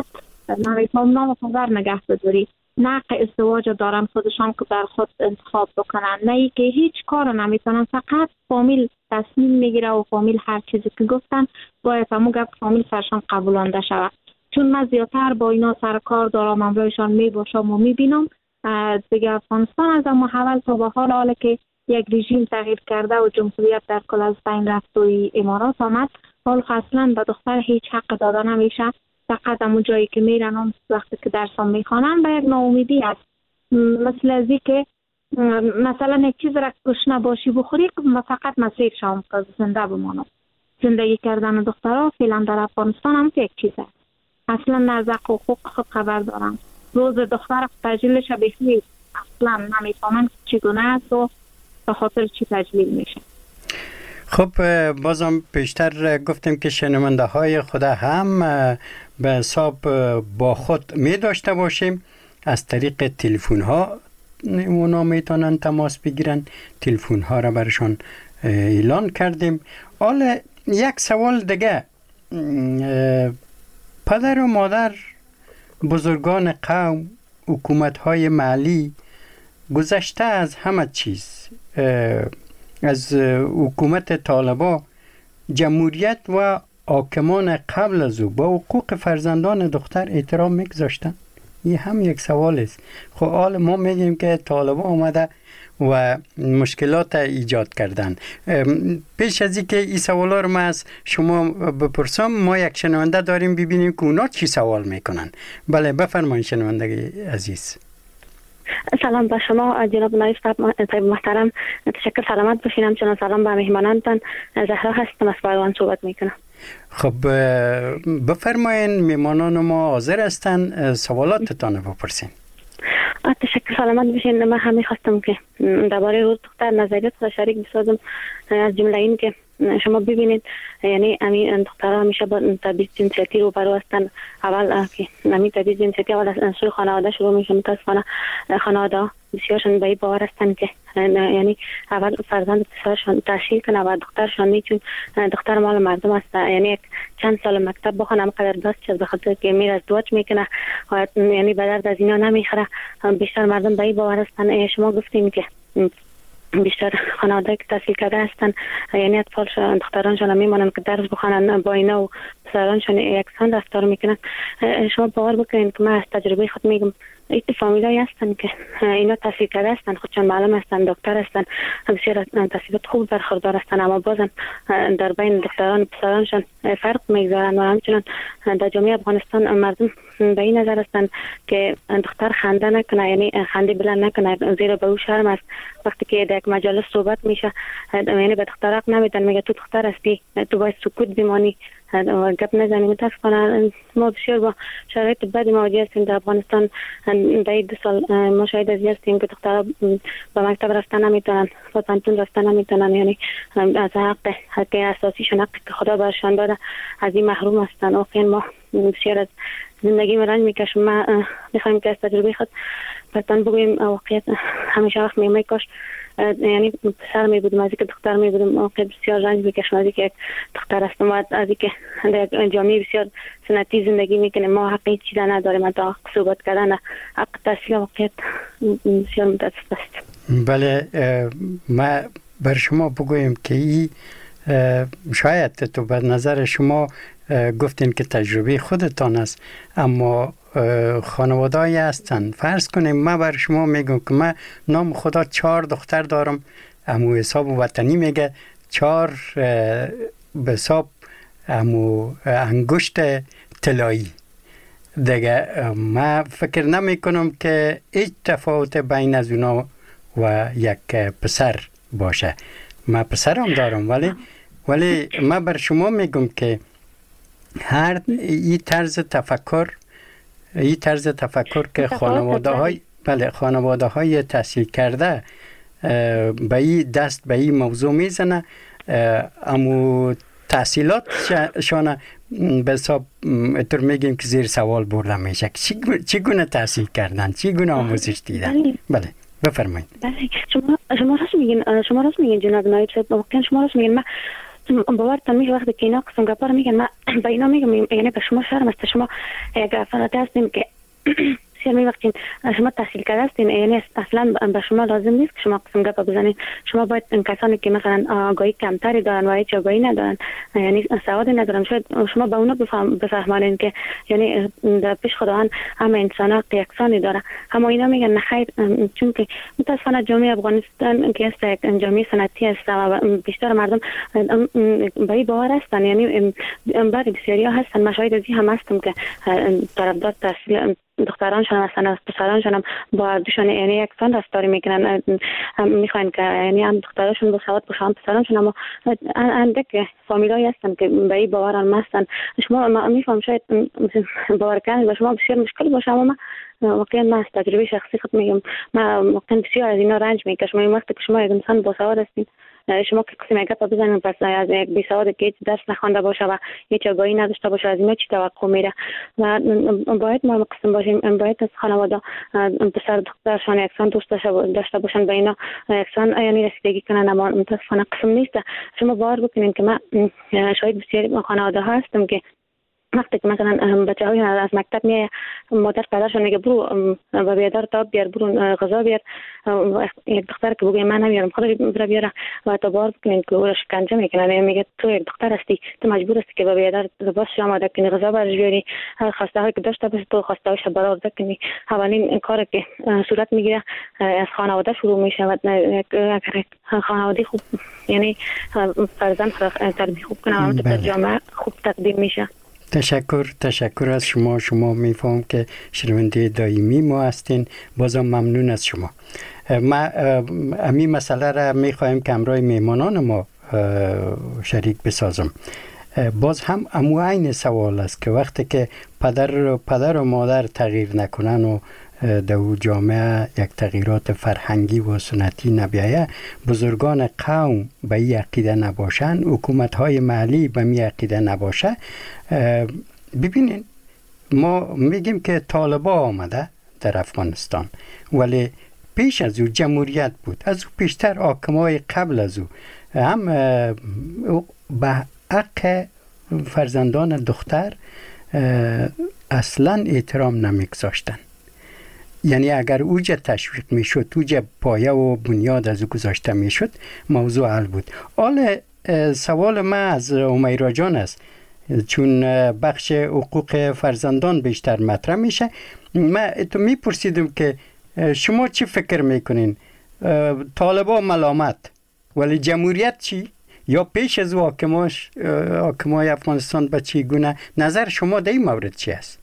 نام خبر نگه بداری، نه که ازدواج دارن خودشان که بر خود انتخاب بکنن، نه ای که هیچ کار نمیتونن، فقط فامیل تصمیم میگیره و فامیل هر چیزی که گفتن باید همون گفت فامیل سرشان قبولانده شود. چون من زیادتر با اینا سر کار دارم، امروزشان میباشم و میبینم دیگه افغانستان از اما اول تا به حال که یک رژیم تغییر کرده و جمهوریت در کل از بین رفت و امارات آمد، حال اصلا به دختر هیچ حق داده نمیشه، فقط همون جایی که میرن وقتی که درسان میخوانن به یک ناامیدی است. مثل ازی که مثلا یک چیز را گشنه باشی بخوری، فقط مسیر شام که زنده بمانم. زندگی کردن دخترها فعلا در افغانستان هم یک چیز است، اصلا نزد حقوق خود خبر دارن. روز دختر تجلیلش بهی اصلا نمیفهمن چگونه است و به خاطر چی تجلیل میشه. خب بازم پیشتر گفتیم که شنونده های خود هم به حساب با خود می داشته باشیم، از طریق تلفن ها اونا میتونن تماس بگیرن، تلفن ها را برشان اعلان کردیم. حالا یک سوال دیگه، پدر و مادر، بزرگان قوم، حکومت های محلی گذشته از همه چیز، از حکومت طالبا، جمهوریت و حاکمان قبل از او با حقوق فرزندان دختر احترام میگذاشتن؟ این هم یک سوال است. خب حال ما میگیم که طالبا آمده و مشکلات ایجاد کردن. پیش از اینکه این سوالا رو ما از شما بپرسم، ما یک شنونده داریم، ببینیم که اونا چی سوال میکنن. بله بفرمایید شنونده عزیز. سلام به شما جناب نایب صاحب محترم، تشکر، سلامت باشین. همچنان سلام به مهمانانتان. زهرا هستم، از بایوان صحبت میکنم. خب بفرمایین، مهمانان ما حاضر هستن، سوالاتتان بپرسین. تشکر، سلامت باشین. من همین خواستم که درباره روز دختر نظریات را شریک بسازم، از جمله این که شما ببینید یعنی همین دخترها همیشه با تبعیض جنسیتی رو برو هستن. اول که همین تبعیض جنسیتی اول از سوی خانواده شروع میشه. متاسفانه خانواده بسیارشون به این باور هستن که یعنی اول فرزند پسرشون تحصیل کنه و دخترشون نیچون دختر مال مردم است، یعنی یک چند سال مکتب بخونه هم قدر دست چیز بخاطر که میره ازدواج میکنه و یعنی به درد از اینا نمیخوره. بیشتر مردم به این باور هستن. شما گفتیم که بیشتر خانواده که تحصیل کرده هستن یعنی اطفالشون دخترانشون میمونن که درس بخونن با اینا و پسرانشون یکسان رفتار میکنن. شما باور بکنین که من از تجربه خود میگم این فامیلایی هستن که اینا تحصیل کرده هستن، خودشون معلم هستن، دکتر هستن، بسیار تحصیلات خوب برخوردار هستن، اما بازم در بین دختران و پسرانشون فرق میگذارن و همچنان در جامعه افغانستان مردم به این نظر هستن که دختر خنده نکنه، یعنی خنده بلند نکنه، زیرا به او شرم است. وقتی که در یک مجلس صحبت میشه یعنی به دختر حق نمیدن، میگه تو دختر هستی، تو باید سکوت بمانی و گپ نزنی. متاسفانه ما بسیار با شرایط بدی مواجه هستیم در افغانستان. در این 2 سال ما شاهد از هستیم که دخترها به مکتب رفتن نمیتونن، به پانتون رفتن نمیتونن، یعنی از حق اساسیشون، حقی که خدا برشان داده، از این محروم هستن. واقعا ما بسیار از زندگی مرنج میکشم. ما میخوایم که از تجربه خود برتن بگویم واقعیت همیشه وقت میگم کاش یعنی پسر می بودم از اینکه دختر می بودم. واقعا بسیار رنج میکشم از اینکه دختر هستم و از اینکه در جامعه بسیار سنتی زندگی میکنه. ما حق هیچ چیز نداریم، تا حق صحبت کردن، حق تحصیل واقعیت بسیار متاسف است. بله، ما بر شما بگویم که این شاید تو به نظر شما گفتین که تجربه خودتان است، اما خانواده‌ای هستن. فرض کنیم من بر شما میگم که من نام خدا 4 دختر دارم، امو حساب وطنی میگه 4 به حساب امو انگشت طلایی دیگه. من فکر نمی کنم که هیچ تفاوت بین از اونا و یک پسر باشه. من پسرم دارم ولی من بر شما میگم که هر این طرز تفکر که خانواده های تحصیل کرده به این دست به این موضوع میزنه، امو تحصیلات شانه به حساب اتر میگیم که زیر سوال برده میشه. چی گونه تحصیل کردن، چی گونه آموزش دیدن؟ بله بفرمایید. بله شما راست میگین جناب نایب صاحب، واقعا شما راست میگین. من باورتان میشه وقتی که اینا قسم گپا رو میگن من به اینا میگم یعنی به شما شرم است. شما یک افراد هستین که بسیار میوقتین شما تحصیل کرده هستین، یعنی اصلا به شما لازم نیست که شما قسم گپا بزنین. شما باید کسانی که مثلا آگاهی کمتری دارن و هیچ آگاهی ندارن، یعنی سواد ندارن، شاید شما به اونا بفهمانین که یعنی در پیش خداوند همه انسان‌ها یکسانی داره. اما اینا میگن نخیر، چون که متاسفانه جامعه افغانستان که است یک جامعه سنتی است و بیشتر مردم به این باور هستن، یعنی بعضی بسیاریا هستن، مشاهد از این هم هستم که طرفدار تحصیل دخترانشون هستن، از پسرانشون هم با دوشون یعنی یکسان رفتاری میکنن، میخواین که یعنی هم دخترانشون با سواد باشن، پسرانشون اما اندک فامیلایی هستن که به این باوران هستن. شما میفهم شاید باور کردن به شما بسیار مشکل باشه، اما واقعا من از تجربه شخصی خود میگم من واقعا بسیار از اینا رنج میکشم. این وقتی که شما یک انسان با سواد هستین، شما که کسی میگه تا بزنین پس از یک بی سواد که هیچ درس نخوانده باشه و هیچ آگاهی نداشته باشه از اینا چی توقع میره؟ و باید ما قسم باشیم، باید از خانواده پسر دخترشان یکسان دوست داشته باشن، به اینا یکسان یعنی رسیدگی کنن، اما متاسفانه قسم نیست. شما باور بکنین که من شاید بسیاری خانواده ها هستم که وقتی که مثلا بچه‌های از مکتب میاد مادر پدرشون میگه برو و بیادر تا بیار، برو غذا بیار. یک دختر که بگه من نمیارم خودش بره بیاره و تا بار بکنین که او شکنجه میکنن، میگه تو یک دختر هستی، تو مجبور هستی که به بیادر لباسش آماده کنی، غذا برش بیاری، خواسته هایی که داشته باشه تو خواسته هایش برآورده کنی. اولین کاری که صورت میگیره از خانواده شروع میشه و خانواده خوب یعنی فرزند تربیت خوب کنه و در جامعه خوب تقدیم میشه. تشکر از شما میفهم که شنونده دائمی ما هستین. بازم ممنون از شما. ما همین مسئله را میخوایم که همراه میهمانان ما شریک بسازم. باز هم عین سوال است که وقتی که پدر و مادر تغییر نکنن و در جامعه یک تغییرات فرهنگی و سنتی نبیایه، بزرگان قوم به این عقیده نباشن، حکومت‌های محلی به این عقیده نباشه. ببینین ما میگیم که طالبان آمده در افغانستان، ولی پیش از او جمهوریت بود، از او پیشتر حاکمای قبل از او هم به حق فرزندان دختر اصلا احترام نمیگذاشتن. یعنی اگر اوجه تشویق میشد، اوجه پایه و بنیاد از او گذاشته میشد، موضوع حل بود. حالا سوال من از امیرا جان است، چون بخش حقوق فرزندان بیشتر مطرح میشه، من تو میپرسیدم که شما چی فکر میکنین؟ طالبان ملامت، ولی جمهوریت چی؟ یا پیش از حاکمای افغانستان به چی گونه؟ نظر شما در این مورد چی است؟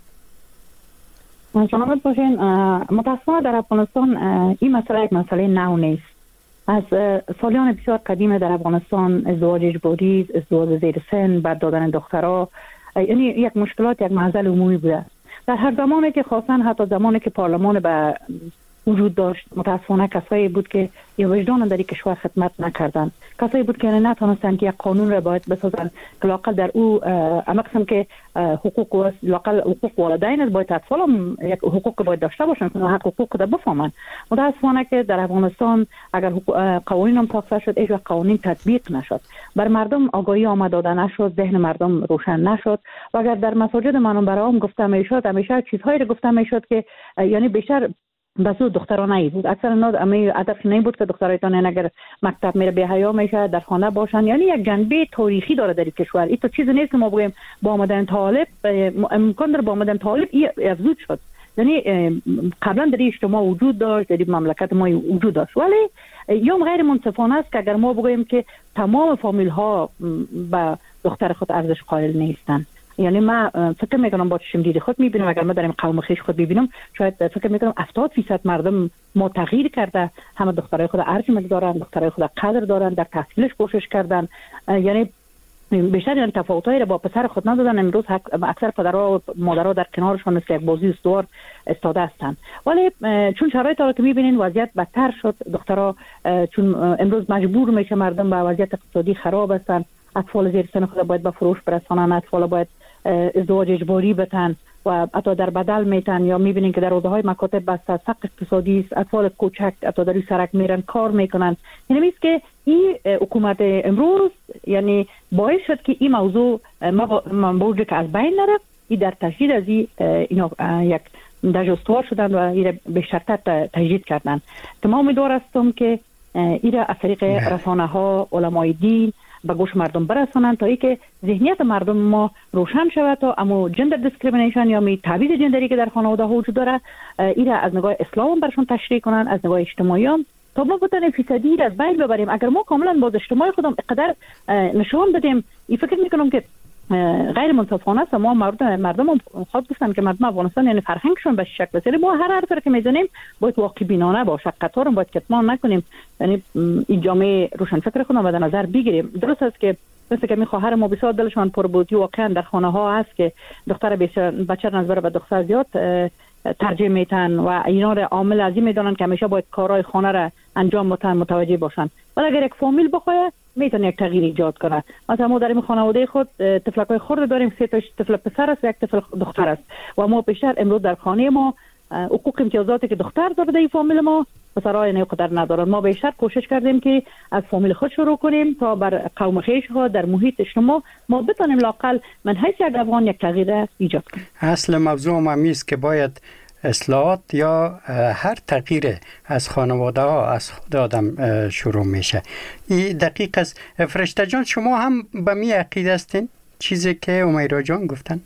سلامت باشین. متاسفانه در افغانستان این مسئله یک مسئله نو نیست. از سالیان بسیار قدیم در افغانستان ازدواج اجباری، ازدواج زیر سن، بر دادن دخترها، یعنی یک مشکلات، یک معضل عمومی بوده. در هر زمانی که خواستن، حتی زمانی که پارلمان به وجود داشت، متاسفانه کسایی بود که یا وجدان در این کشور خدمت نکردند، کسایی بود که نتونستند که یک قانون را باید بسازند که لاقل در او اما قسم که حقوق لاقل حقوق والدین است، باید اطفال هم یک حقوق باید داشته باشند که حق حقوق را بفهمند. متاسفانه که در افغانستان اگر قوانین هم ساخته شد، هیچ وقت قوانین تطبیق نشد، بر مردم آگاهی آمد داده نشد، ذهن مردم روشن نشد. و اگر در مساجد منبرام گفته میشد، همیشه چیزهایی را گفته میشد که یعنی بیشتر بسو دخترانه بود. اکثر اینا هدف نه بود که دخترایتان اگر مکتب میره به حیا میشه، در خانه باشن. یعنی یک جنبه تاریخی داره در این کشور. این تو چیزی نیست که ما بگیم با آمدن طالب امکان داره با آمدن طالب افزود شد. یعنی قبلا در اجتماع وجود داشت، در مملکت ما وجود داشت، ولی یا غیر منصفانه است که اگر ما بگیم که تمام فامیل ها به دختر خود ارزش قائل نیستن. یعنی من فکر میکنم با چشم دید خود میبینم، اگر من در قوم خویش خود ببینم، شاید فکر میکنم 70% مردم ما تغییر کرده، همه دخترای خود ارزش دارن، دخترای خود قدر دارن، در تحصیلش کوشش کردن. یعنی بیشتر یعنی تفاوتایی را با پسر خود ندادن. امروز اکثر پدرها و مادرها در کنارشون مثل یک بازی استوار استاده هستند. ولی چون شرایط را که میبینین وضعیت بدتر شد، دخترها چون امروز مجبور میشه مردم به وضعیت اقتصادی خراب هستند، اطفال زیر سن خود باید به فروش برسانن، اطفال باید ازدواج اجباری بتن و حتی در بدل میتن، یا میبینین که در حوزه‌های مکاتب بسته سقف اقتصادی است، اطفال کوچک حتی در سرک میرن کار میکنن. یعنی میگه که این حکومت امروز یعنی باعث شد که این موضوع موضوعی که از بین نره، این در تجدید از اینا یک دجاستوار شدن و این بیشتر تجدید کردن. که ما امیدوار هستم که این از طریق رسانه ها، علمای دین به گوش مردم برسانند تا اینکه ذهنیت مردم ما روشن شود، تا اما جندر دیسکریمینیشن یا تبعیض جندری که در خانواده ها وجود داره این از نگاه اسلام برشون تشریح کنن، از نگاه اجتماعی هم، تا ما بتونیم فیصدی از بین ببریم. اگر ما کاملا باز اجتماعی خودم اقدر نشون بدیم، این فکر میکنم که غیر منصفانه است. ما مردم خود گفتن که مردم افغانستان یعنی فرهنگشون به شکل است. ما هر حرفی که میزنیم باید واقع بینانه باشه، قطار هم باید کتمان نکنیم. یعنی این جامعه روشن فکر خودم به نظر بگیریم. درست است که مثل که می خواهر ما بسیار دلشان پر بود، واقعا در خانه ها هست که دختر بچه نظر به دختر زیاد ترجیح میتن و اینا را عامل ازی میدونن که همیشه باید کارهای خانه را انجام متوجه باشن. ولی اگر یک فامیل بخواد میتونه یک تغییر ایجاد کنه. مثلا ما در این خانواده خود طفلکای خرد داریم، 3 تا طفل پسر است، 1 طفل دختر است و ما بیشتر امروز در خانه ما حقوق امتیازاتی که دختر داره در این فامیل ما پسرای نه قدر ندارن. ما بیشتر کوشش کردیم که از فامیل خود شروع کنیم تا بر قوم خویش ها در محیط اجتماع ما بتونیم لاقل من حیث یک افغان یک تغییر ایجاد کنیم. اصل موضوع هم است که باید اصلاحات یا هر تغییر از خانواده ها از خود آدم شروع میشه. این دقیق است. فرشته جان شما هم به می عقیده هستین چیزی که امیرا جان گفتن؟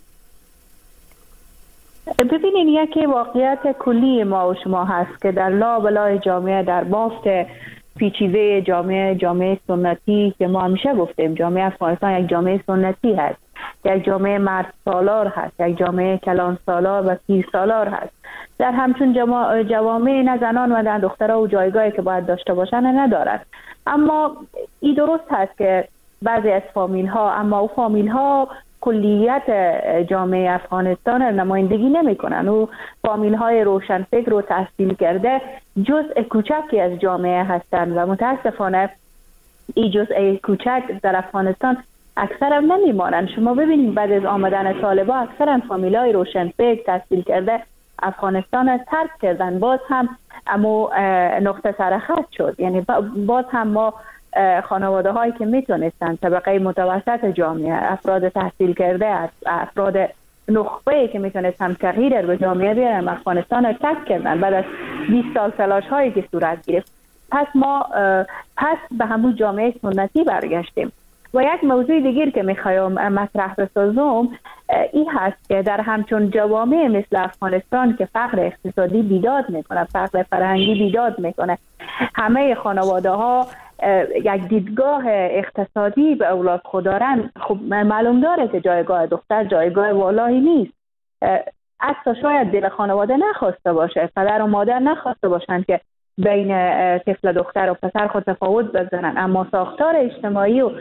ببینین یکی واقعیت کلی ما و شما هست که در لابلای جامعه، در بافت پیچیده جامعه سنتی که ما همیشه گفتیم جامعه افغانستان یک جامعه سنتی هست، یک جامعه مرد سالار هست، یک جامعه کلان سالار و پیر سالار هست. در همچون جوامع نه زنان و نه دخترها و جایگاهی که باید داشته باشن ندارد. اما این درست هست که بعضی از فامیل ها، اما او فامیل ها کلیت جامعه افغانستان نمایندگی نمیکنن. او فامیل های روشنفکر رو تحصیل کرده جزء کوچکی از جامعه هستند و متاسفانه این جزء کوچک در افغانستان اکثرا نمیمانند. شما ببینید بعد از آمدن طالبان اکثرا فامیل های روشنفکر تحصیل کرده افغانستان را ترک کردن. باز هم اما نقطه سرخط شد، یعنی باز هم ما خانواده هایی که میتونستن طبقه متوسط جامعه، افراد تحصیل کرده، افراد نخبه‌ای که میتونستن تغییر به جامعه بیارن، افغانستان را ترک کردن بعد از 20 سال تلاش هایی که صورت گرفت. پس ما به همون جامعه سنتی برگشتیم. و یک موضوع دیگر که میخوایم مطرح بسازم این هست که در همچون جوامع مثل افغانستان که فقر اقتصادی بیداد میکنه، فقر فرهنگی بیداد میکنه، همه خانواده ها یک دیدگاه اقتصادی به اولاد خود دارن، خب معلوم داره که جایگاه دختر جایگاه والایی نیست. حتی شاید دل خانواده نخواسته باشه، پدر و مادر نخواسته باشن که بین طفل دختر و پسر خود تفاوت بزنن، اما ساختار اجتماعی و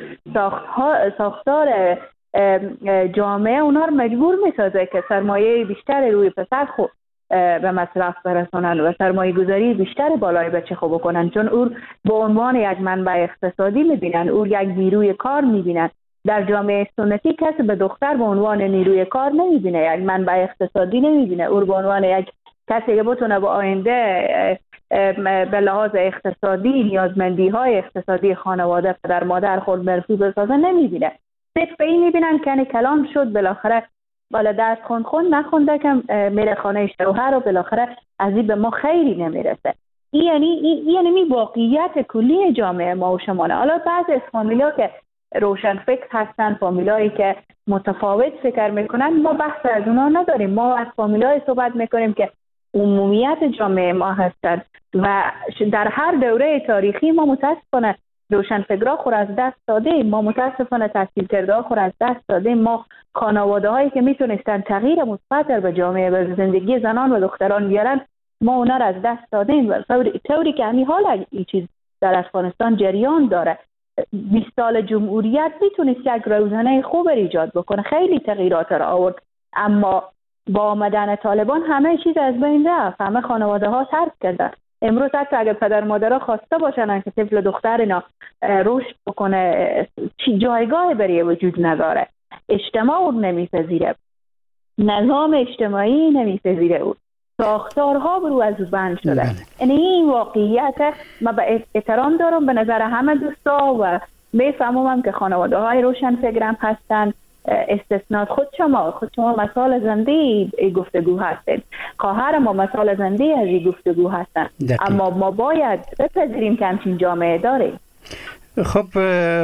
ساختار جامعه اونا رو مجبور میسازه که سرمایه بیشتر روی پسر خود به مصرف برسونن و سرمایه گذاری بیشتر بالای بچه خوب بکنن، چون او به عنوان یک منبع اقتصادی میبینن، او یک نیروی کار میبینن. در جامعه سنتی کسی به دختر به عنوان نیروی کار نمیبینه، یک منبع اقتصادی نمیبینه، او به عنوان یک کسی که بتونه با آینده به لحاظ اقتصادی نیازمندی های اقتصادی خانواده پدر مادر خود برسی بسازه نمیبینه. صرف به این میبینن که کلام شد بالاخره بالا درس خوند نخونده که میره خانه شوهر و بالاخره از این به ما خیری نمیرسه. یعنی واقعیت کلی جامعه ما و شمانه. حالا بعض از فامیلا که روشن فکر هستن، فامیلایی که متفاوت فکر میکنن، ما بحث از اونا نداریم. ما از فامیلای صحبت میکنیم که عمومیت جامعه ما هستن و در هر دوره تاریخی ما متاسفانه روشنفکرها خود از دست داده، ما متاسفانه تحصیل کرده خود از دست داده، ما خانواده هایی که میتونستن تغییر مثبت به جامعه و زندگی زنان و دختران بیارن ما اونا را از دست دادیم و طوری که همین حال این چیز در افغانستان جریان داره. 20 سال جمهوریت میتونست یک روزنه خوب ایجاد بکنه، خیلی تغییرات را آورد، اما با آمدن طالبان همه چیز از بین رفت، همه خانواده ها ترک کردن. امروز حتی اگر پدر مادرها خواسته باشن که طفل دختر اینا رشد بکنه، چی جایگاه برای وجود نداره، اجتماع اون نمیپذیره، نظام اجتماعی نمیپذیره، اون ساختارها برو از بند شده. یعنی این واقعیت. ما به احترام دارم به نظر همه دوستا و میفهمم که خانواده های روشن فکرم هستن، استثناء خود شما مثال زنده گفتگو هستین، خواهر ما مثال زنده از این گفتگو هستن، اما ما باید بپذیریم که همچین جامعه داریم. خب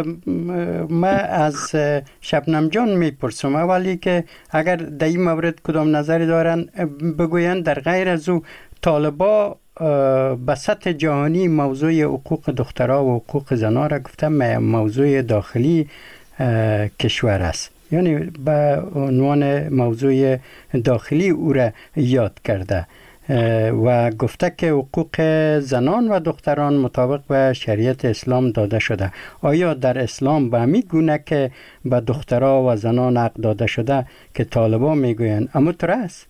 ما از شبنم جان میپرسم اولی که اگر در این مورد کدام نظری دارن بگوین، در غیر از او طالبا به سطح جهانی موضوع حقوق دخترها و حقوق زنها را گفتم موضوع داخلی کشور است، یعنی به عنوان موضوع داخلی او را یاد کرده و گفته که حقوق زنان و دختران مطابق به شریعت اسلام داده شده. آیا در اسلام به همین گونه که به دخترها و زنان حق داده شده که طالبان میگویند اما طور است؟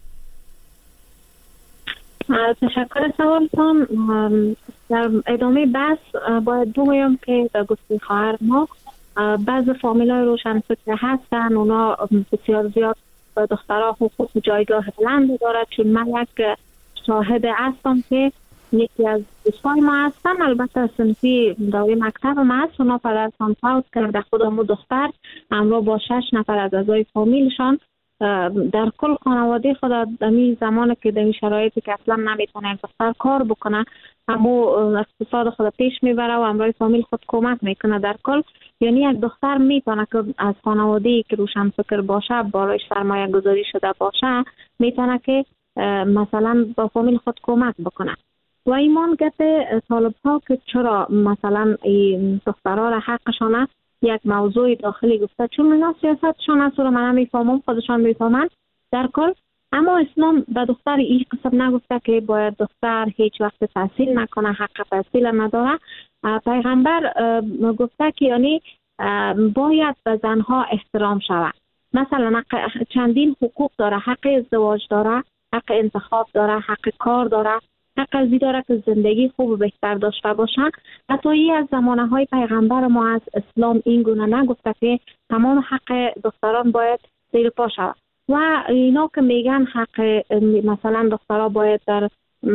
تشکر سوالتان. در ادامه بحث باید بگویم که در گفته خواهر ما بعض فامیلای روشنفکر هستن، اونا بسیار زیاد به دخترها حقوق جایگاه بلند دارد، چون من یک شاهد هستم که یکی از دوستان ما هستن، البته سنفی دوره مکتب ما هست، اونا پدرشان فوت کرده، خودمو دختر همراه با 6 نفر از اعضای فامیلشان در کل خانواده خود دمی زمانی که دمی شرایطی که اصلا نمیتونه دختر کار بکنه، اما اقتصاد خود پیش میبره و همراه فامیل خود کمک میکنه. در کل یعنی یک دختر میتونه که از خانواده‌ای که روشن فکر باشه، بالایش سرمایه گذاری شده باشه، میتونه که مثلا با فامیل خود کمک بکنه. و ایمان گفته طالب ها که چرا مثلا این دخترها را حقشانه یک موضوع داخلی گفته، چون اینا سیاستشان است و من میفهمم، خودشان میفهمن در کل. اما اسلام به دختر این قسم نگفته که باید دختر هیچ وقت تحصیل نکنه، حق تحصیل نداره. پیغمبر گفته که یعنی باید به زنها احترام شود. مثلا چندین حقوق داره، حق ازدواج داره، حق انتخاب داره، حق کار داره، حق ازی داره که زندگی خوب و بهتر داشته باشه. حتی از زمانه های پیغمبر ما از اسلام این گونه نگفته که تمام حق دختران باید زیر پا شود. و اینا که میگن حق مثلا دخترها باید در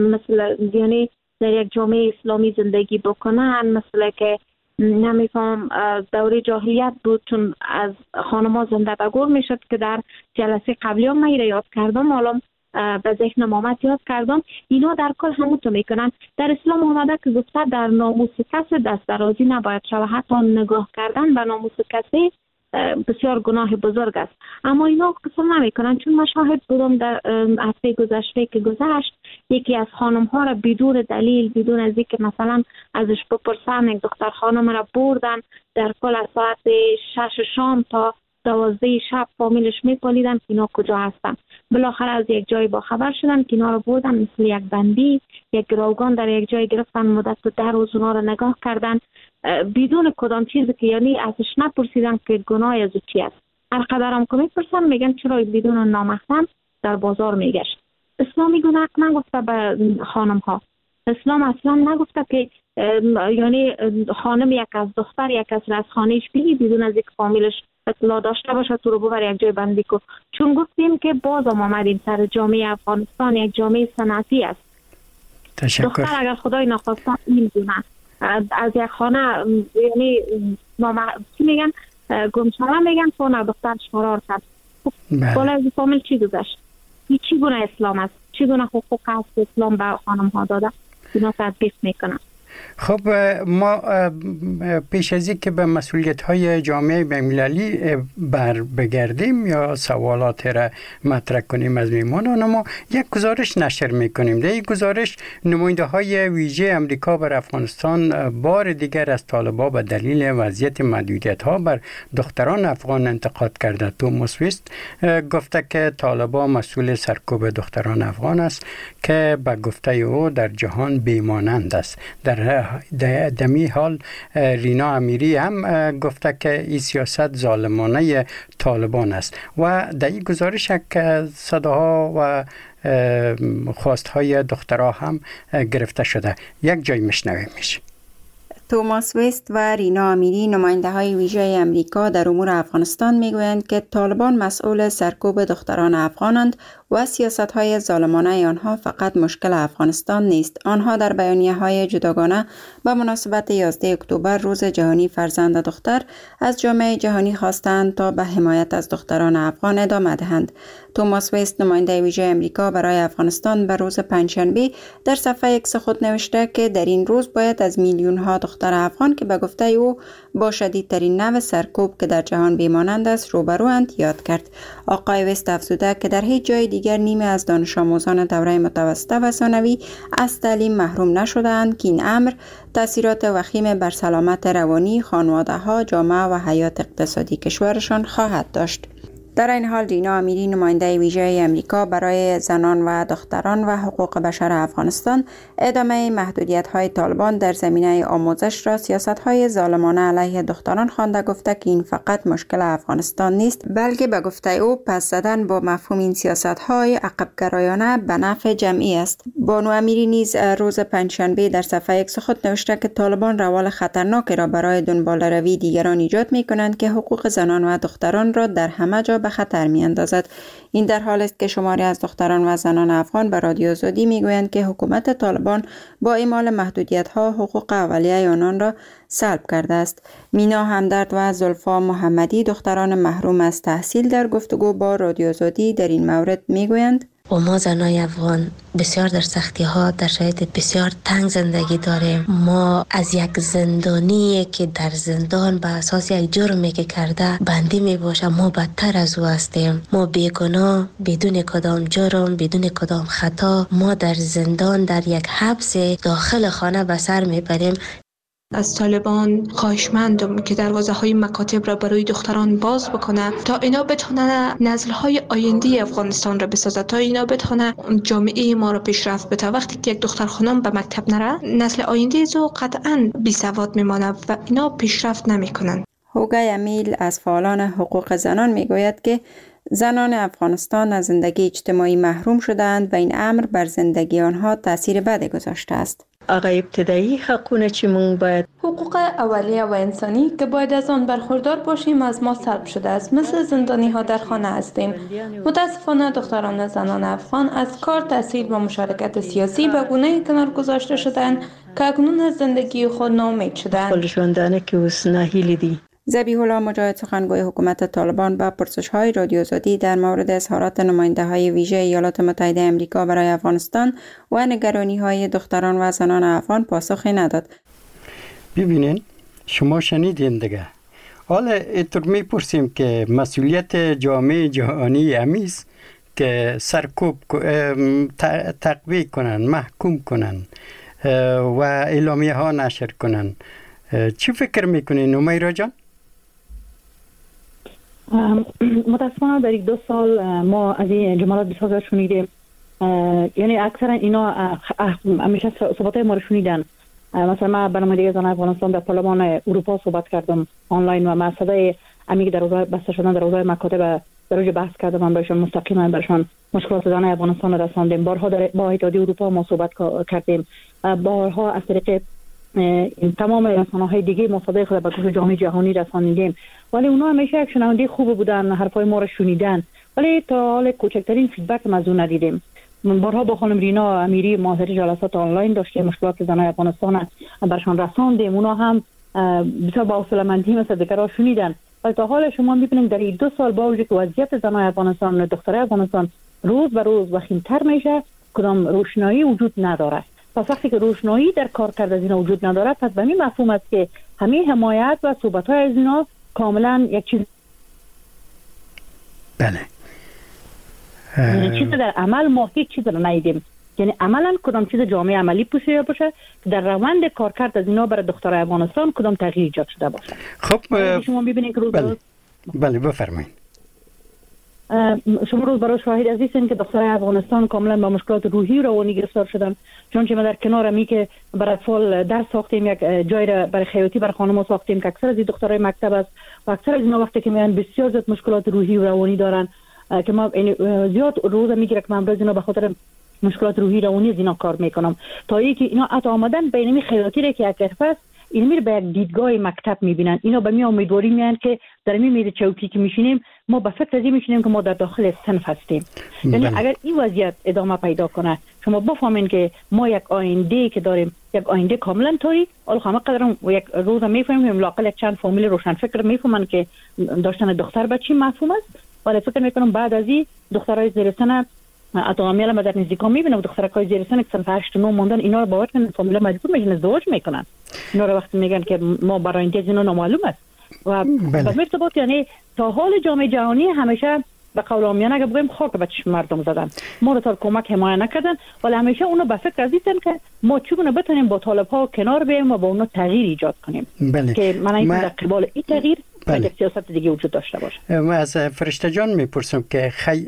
یعنی در یک جامعه اسلامی زندگی بکنن، مثل که نمیفهم دوره جاهلیت بود، چون از خانم‌ها زنده بگور میشد که در جلسه قبلی هم من یاد کردم، حالا به ذهنم آمد یاد کردم. اینا در کل همونطور میکنن. در اسلام آمده که گفته در ناموس کسی دست درازی نباید شود، حتی نگاه کردن به ناموس کسی بسیار گناه بزرگ است. اما اینا قسم نمیکنن، چون من شاهد بودم در هفته گذشته که گذشت یکی از خانم ها را بدون دلیل، بدون از اینکه مثلا ازش بپرسن، یک دختر خانم را بردن در کل از ساعت 6 شام تا 12 شب فامیلش میپالیدن که اینا کجا هستن. بالاخره از یک جای با خبر شدن که اینا رو بردن مثل یک بندی، یک گروگان در یک جای گرفتن، مدت 10 روز اونا رو نگاه کردن بدون کدام چیزی که یعنی ازش نپرسیدن که گناه از چی است. هر قدرم که میپرسن میگن چرا بدون نامحرم در بازار میگشت. اسلام میگه نگفته به خانم ها، اسلام اصلا نگفته که یعنی خانم یک از دختر یک از خانهش بگی بدون از یک فامیلش اطلاع داشته باشه تو رو ببر یک جای بندی کو. چون گفتیم که باز هم آمدیم سر جامعه افغانستان یک جامعه صنعتی است. تشکر. دختر اگر خدای نخواسته این دونه از یک خانه یعنی چی میگن گمشانه میگن خانه دخترش فرار کرد. بالا از فامیل چی گذشت؟ چی گونه اسلام است؟ چی گونه حقوق است اسلام به خانم ها داده؟ اینا تطبیق میکنن. خب ما پیش از این که به مسئولیت های جامعه بین‌المللی بر بگردیم یا سوالات را مطرح کنیم از میهمانان ما، یک گزارش نشر میکنیم. در این گزارش نماینده های ویژه امریکا بر افغانستان بار دیگر از طالبان به دلیل وضعیت محدودیت ها بر دختران افغان انتقاد کرده. توماس ویست گفته که طالبان مسئول سرکوب دختران افغان است که به گفته او در جهان بیمانند است. در دمی حال رینا امیری هم گفته که این سیاست ظالمانه طالبان است و در این گزارش صداها و خواستهای دخترها هم گرفته شده. یک جای میشنویمش. توماس ویست و رینا امیری نماینده های ویژه امریکا در امور افغانستان میگویند که طالبان مسئول سرکوب دختران افغانند و سیاست های ظالمانه آنها فقط مشکل افغانستان نیست. آنها در بیانیه های جداگانه به مناسبت 11 اکتبر روز جهانی فرزند دختر از جامعه جهانی خواستند تا به حمایت از دختران افغان ادامه دهند. توماس ویست نماینده ویژه امریکا برای افغانستان بر روز پنجشنبه در صفحه ایکس خود نوشته که در این روز باید از میلیون ها دختر افغان که به گفته او با شدیدترین نوع سرکوب که در جهان بیمانند است روبروند یاد کرد. آقای ویست افزوده که در هیچ جای دیگر نیمه از دانش آموزان دوره متوسطه و ثانوی از تعلیم محروم نشده‌اند که این امر تاثیرات وخیم بر سلامت روانی خانواده‌ها، جامعه و حیات اقتصادی کشورشان خواهد داشت. در این حال رینا امیری نماینده ویژه امریکا برای زنان و دختران و حقوق بشر افغانستان ادامه محدودیت‌های طالبان در زمینه آموزش را سیاست‌های ظالمانه علیه دختران خوانده، گفته که این فقط مشکل افغانستان نیست بلکه به گفته او پس زدن با مفهوم این سیاست‌های عقب‌گرایانه به نفع جمعی است. بانو امیری نیز روز پنجشنبه در صفحه ایکس خود نوشته که طالبان روال خطرناکی را برای دنباله‌روی دیگران ایجاد می‌کنند که حقوق زنان و دختران را در همه جا به خطر می‌اندازد. این در حالی است که شماری از دختران و زنان افغان به رادیو آزادی میگویند که حکومت طالبان با اعمال محدودیت‌ها حقوق اولیه آنان را سلب کرده است. مینا همدرد و زلفا محمدی دختران محروم از تحصیل در گفتگو با رادیو آزادی در این مورد میگویند: و ما زنای افغان بسیار در سختی ها، در شرایط بسیار تنگ زندگی داریم. ما از یک زندانی که در زندان به اساس یک جرمی که کرده بندی می باشه، ما بدتر از او هستیم. ما بیگناه، بدون کدام جرم، بدون کدام خطا، ما در زندان در یک حبس داخل خانه به سر می بریم. از طالبان خواهشمندم که دروازه‌های مکاتب را برای دختران باز بکنه تا اینا بتونه نسل‌های آینده افغانستان را بسازه، تا اینا بتونه جامعه ما را پیشرفت بده. وقتی که یک دختر خانم به مکتب نره، نسل آینده زو قطعاً بی‌سواد میمونه و اینا پیشرفت نمیکنن. هوگه امیل از فعالان حقوق زنان میگوید که زنان افغانستان از زندگی اجتماعی محروم شدند و این امر بر زندگی آنها تاثیر بدی گذاشته است. آقا ابتدایی حقونه چی مون باید حقوق اولیه و انسانی که باید از آن برخوردار باشیم از ما سلب شده است. مثل زندانی ها در خانه هستیم. متاسفانه دختران زنان افغان از کار، تحصیل و مشارکت سیاسی به گونه‌ای کنار گذاشته شدند که اکنون از زندگی خود ناامید شدند. خلشوندانه که اوس ناهیلی ذبیح الله مجاهد سخنگوی حکومت طالبان با پرسش‌های رادیو آزادی در مورد اظهارات نماینده‌های ویژه ایالات متحده آمریکا برای افغانستان و نگرانی‌های دختران و زنان افغان پاسخی نداد. ببینین شما شنیدین دیگه. حالا اینطور میپرسیم که مسئولیت جامعه جهانی امیز که سرکوب تقویه کنن، محکوم کنن و اعلامیه ها نشر کنن. چی فکر میکنین نمیرا جان؟ متاسفانه در یک 2 سال ما از این جملات بسیار شنیدیم. یعنی اکثرا اینا همیشه صحبت ما رو شنیدن. مثلا من برنامه زن افغانستان در پارلمان اروپا صحبت کردم آنلاین و من صدای امی که در روزهای بسته شدن در روزهای مکاتب در اوج بحث کردم. من برایشان مستقیما برایشان مشکلات زن افغانستان را رساندیم. بارها با اتحادیه اروپا ما صحبت کردیم. بارها از طریق تمام رسانه‌های دیگه مصادره خود به گوش جامعه جهانی رسانیدیم. ولی اونا همیشه یک شنونده خوب بودن، حرفای ما رو شنیدن، ولی تا حال کوچکترین فیدبک از اون ندیدیم. بارها با خانم رینا امیری ماهر جلسات آنلاین داشتیم، مشکلات زنان افغانستان برشان رساندیم. اونا هم بسیار با حوصله‌مندی مثل دیگرها شنیدن. ولی تا حال شما می‌بینید در این 2 سال با وجود که وضعیت زنان افغانستان و دخترای افغانستان روز به روز وخیم‌تر میشه، کدام روشنایی وجود نداره. پس وقتی که روشنایی در کار کرده از اینا وجود نداره، پس به این مفهوم است که همه حمایت و صحبت‌های از اینا کاملا یک چیز چیز در عمل ما هیچ چیز رو ندیدیم. یعنی عملا کدام چیز جامعه عملی پوشیده باشه که در روند کارکرد از اینا برای دخترای افغانستان کدام تغییر ایجاد شده باشه. خب شما ببینید که روز بله بفرمایید. شما روز برای شاهد عزیزین که دخترای افغانستان کاملا با مشکلات روحی و روانی گرفتار شدن. چون ما در کنار می که برای اطفال درس ساختیم، یک جای را برای خیاطی برای خانم‌ها ساختیم که اکثر از این دخترای مکتب است و اکثر از اینا وقتی که میان بسیار زیاد مشکلات روحی و روانی دارن که ما زیاد روز میگیره که من امروز اینا به خاطر مشکلات روحی روانی از اینا کار میکنم تا اینکه اینا عطا آمدن به اینمی خیاطی را که یک حرفه است این میره به یک دیدگاه مکتب میبینن. اینا به می امیدواری میان که در این میره چوکی که میشینیم ما به فکر از این میشینیم که ما در داخل صنف هستیم. یعنی اگر این وضعیت ادامه پیدا کنه شما بفهمین که ما یک آینده که داریم، یک آینده کاملا تاریک. حالا همه قدرم یک روز میفهمیم لاقل یک چند فامیل روشن فکر میفهمن که داشتن دختر بچی مفهوم است. ولی فکر میکنم بعد از این دخترای زیر سن اتامیل ما در نزدیکا میبینم دخترای زیر سن که سن 8 9 موندن اینا رو باور کنن فامیل مجبور میشن ازدواج میکنن. اینا رو وقتی میگن که ما برای اینتیز اینا نامعلوم است و به ارتباط یعنی تا حال جامعه جهانی همیشه به قول عامیانه اگه بگیم خاک به چشم مردم زدن، ما رو تا کمک حمایت نکردن. ولی همیشه اونا به فکر ازیستن که ما چگونه بتونیم با طالب‌ها کنار بیایم و با اونا تغییر ایجاد کنیم. که من در قبال این تغییر سیاست دیگه وجود داشته باشه. من از فرشته جان میپرسم که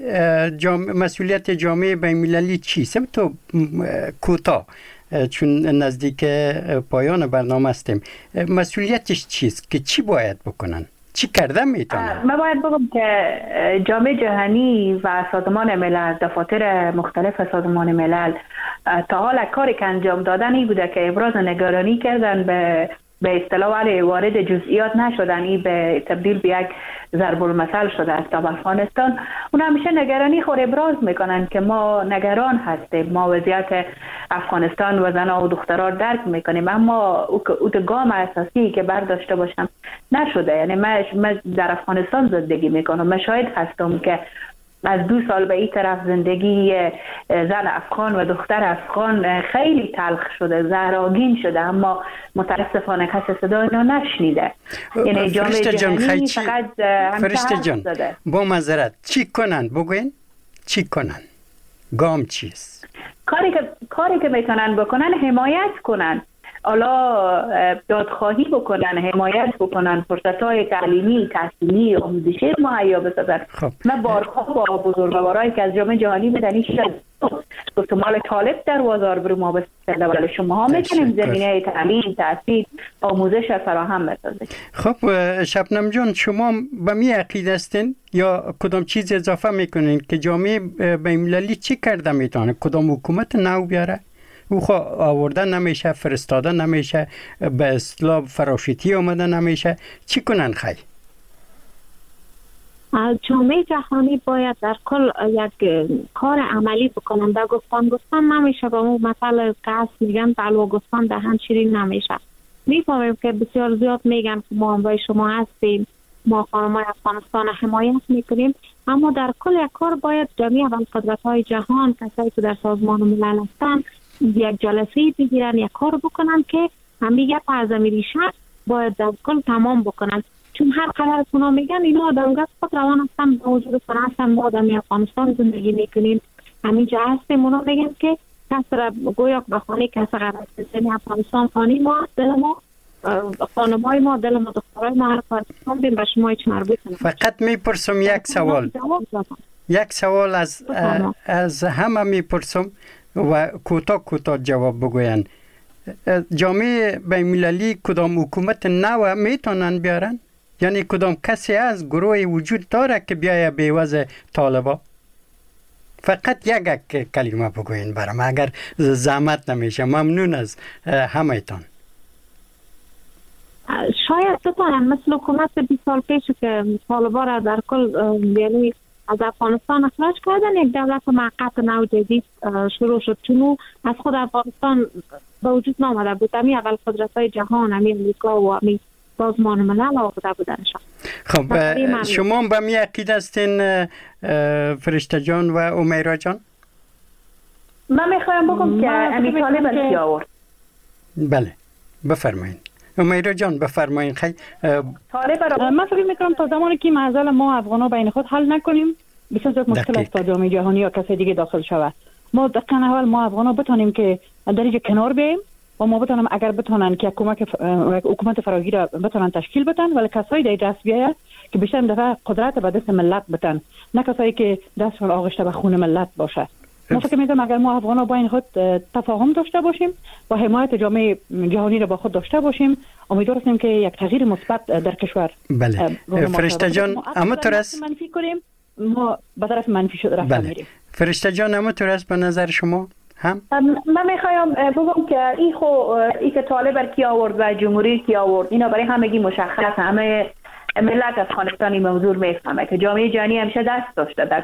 مسئولیت جامعه بین‌المللی چیست؟ تو کوتاه چون نزدیک پایان برنامه هستیم، مسئولیتش چیست که چی باید بکنن؟ چی کرده میتونن؟ من باید بگم که جامعه جهانی و سازمان ملل، دفاتر مختلف سازمان ملل تا حالا کاری که انجام دادن این بوده که ابراز نگرانی کردن به اصطلاح ولی وارد جزئیات نشدن. این به تبدیل به یک ضرب المثل شده است در افغانستان. اون همیشه نگرانی خود ابراز میکنن که ما نگران هستیم، ما وضعیت افغانستان و زنان و دختران درک میکنیم، اما او گام اساسی که برداشته باشم نشده. یعنی من در افغانستان زندگی میکنم، من شاهد هستم که از 2 سال به این طرف زندگی زن افغان و دختر افغان خیلی تلخ شده، زهراگین شده، اما متاسفانه کسی صدا اینا نشنیده. یعنی جامعه جهانی فقط فرشته جان با معذرت چی کنن؟ بگوین چی کنن؟ گام چیست؟ کاری که میتونن بکنن حمایت کنن. حالا دادخواهی بکنن، حمایت بکنن، فرصت‌های تعلیمی، تحصیلی، آموزشی مهیا بسازن. من بارها با بزرگوارایی که از جامعه جهانی مدنی شد گفتم مال طالب در بازار برو ما بسازه ولی شما میتونیم زمینه تعلیم، تحصیل، آموزش فراهم بسازید. خب شبنم جان، شما به می عقیده هستین یا کدام چیز اضافه میکنین که جامعه بین‌المللی چی کرده میتونه؟ کدام حکومت نو بیاره؟ او آورده نمیشه، فرستاده نمیشه، به اصطلاح فراشیتی آمده نمیشه، چی کنن خیلی؟ جامعه جهانی باید در کل یک کار عملی بکنن. در گفتن نمیشه، با اون مثلا کس میگن بلوا گفتن دهن شیرین نمیشه. میفهمیم که بسیار زیاد میگن که ما همراه شما هستیم، ما خانمای افغانستان حمایت میکنیم، اما در کل یک کار باید جمعی اول قدرت های جهان، کسایی که در سازمان ملل هستن، یک جلسه بگیرن، یک کار بکنن که همیشه پرزمینی شهر باید در کل تمام بکنن. چون هر قدر اونا میگن اینا آدمگاه خود روان هستن، با وجود هستن، ما آدمی افغانستان زندگی میکنیم، همینجا هستیم. اونا میگن که کس را گویا به خانه کس قرار بزنی افغانستان خانه ما، دل ما، خانمای ما، دل ما، دخترای ما، هر پاکستان بیم به شما هیچ مربوط نیست. فقط میپرسم یک سوال از همه میپرسم و کوتاه جواب بگوین. جامعه بین‌المللی کدام حکومت نو میتونن بیارن؟ یعنی کدام کسی از گروه وجود داره که بیایه به عوض طالبا؟ فقط یک کلمه بگوین برام اگر زحمت نمیشه. ممنون از همه‌تان. شاید بتونن مثل حکومت 20 سال پیش که طالبا را در کل یعنی از افغانستان اخراج کردن، یک دولت موقت نو جدید شروع شد. چون از خود افغانستان به وجود نامده بود، همی اول قدرت‌های جهان، همی امریکا و همی سازمان ملل آورده بودنشان. خب شما به می عقیده هستین فرشته جان و امیرا جان؟ من میخوایم بگم که امی طالب کی آورد. بله بفرمایید. امیرا جان بفرمایید. خیلی من فکر میکنم تا زمانی که معضل ما افغانا بین خود حل نکنیم بسیار زیاد مشکل است تا جامعه جهانی یا کسی دیگه داخل شود. ما دقیقاً اول ما افغانا بتونیم که در اینجا کنار بیاییم و ما بتونیم اگر بتونن که حکومت فراگیر را بتونن تشکیل بدن، ولی کسایی در دست بیاید که بیشتر دفعه قدرت به دست ملت بدن، نه کسایی که دستشون آغشته به خون ملت باشه. ما فکر می‌کنم اگر ما افغانا بین خود تفاهم داشته باشیم و حمایت جامعه جهانی را با خود داشته باشیم، امیدوار هستیم که یک تغییر مثبت در کشور. بله فرشته جان، اما تو راست منفی کنیم ما به طرف منفی شده رفتن میریم. فرشته جان اما تو راست به نظر شما هم؟ من میخوایم بگم که ای که طالب کی آورد و جمهوری کی آورد، اینا برای همگی مشخص، همه ملت افغانستانی موضوع میفهمه که جامعه جهانی همیشه دست داشته در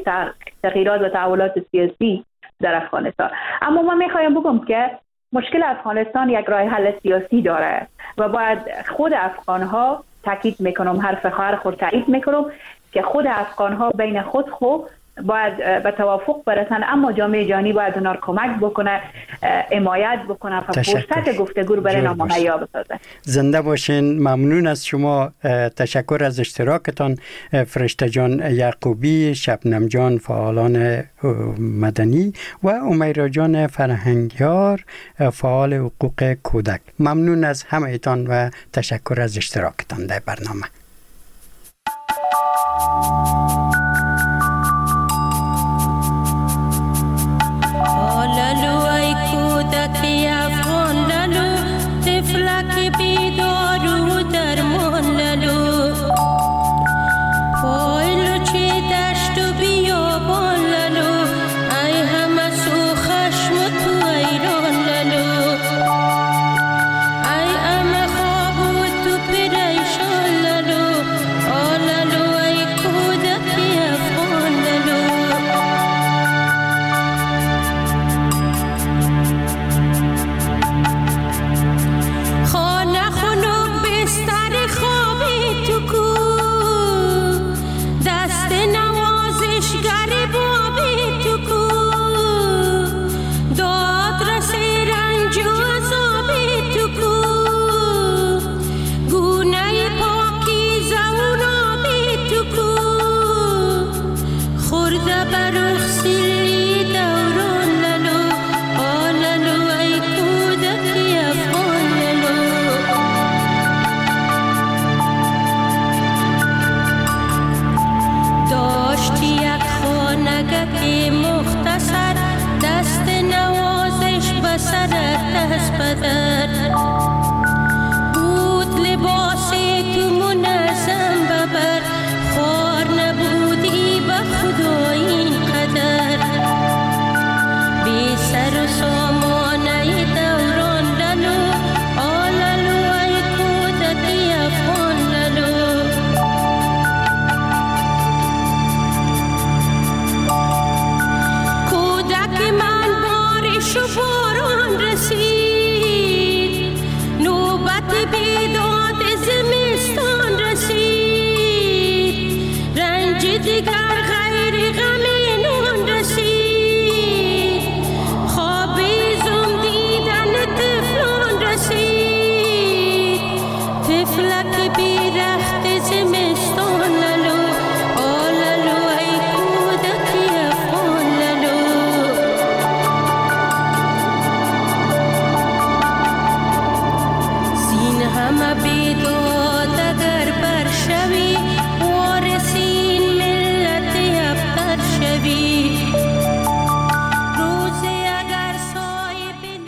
تغییرات و تحولات سیاسی در افغانستان. اما من میخوایم بگم که مشکل افغانستان یک راه حل سیاسی داره و باید خود افغانها، تاکید میکنم حرف خواهر خود تایید میکنم که خود افغانها بین خود باید به توافق برسن، اما جامعه جهانی باید اونا رو کمک بکنه، حمایت بکنه و فرصت گفتگو برای اینا مهیا بسازه. زنده باشین. ممنون از شما. تشکر از اشتراکتان فرشته جان یعقوبی، شبنم جان فعالان مدنی و امیرا جان فرهنگیار فعال حقوق کودک. ممنون از همه‌تان و تشکر از اشتراکتان در برنامه. داد رسی رنجور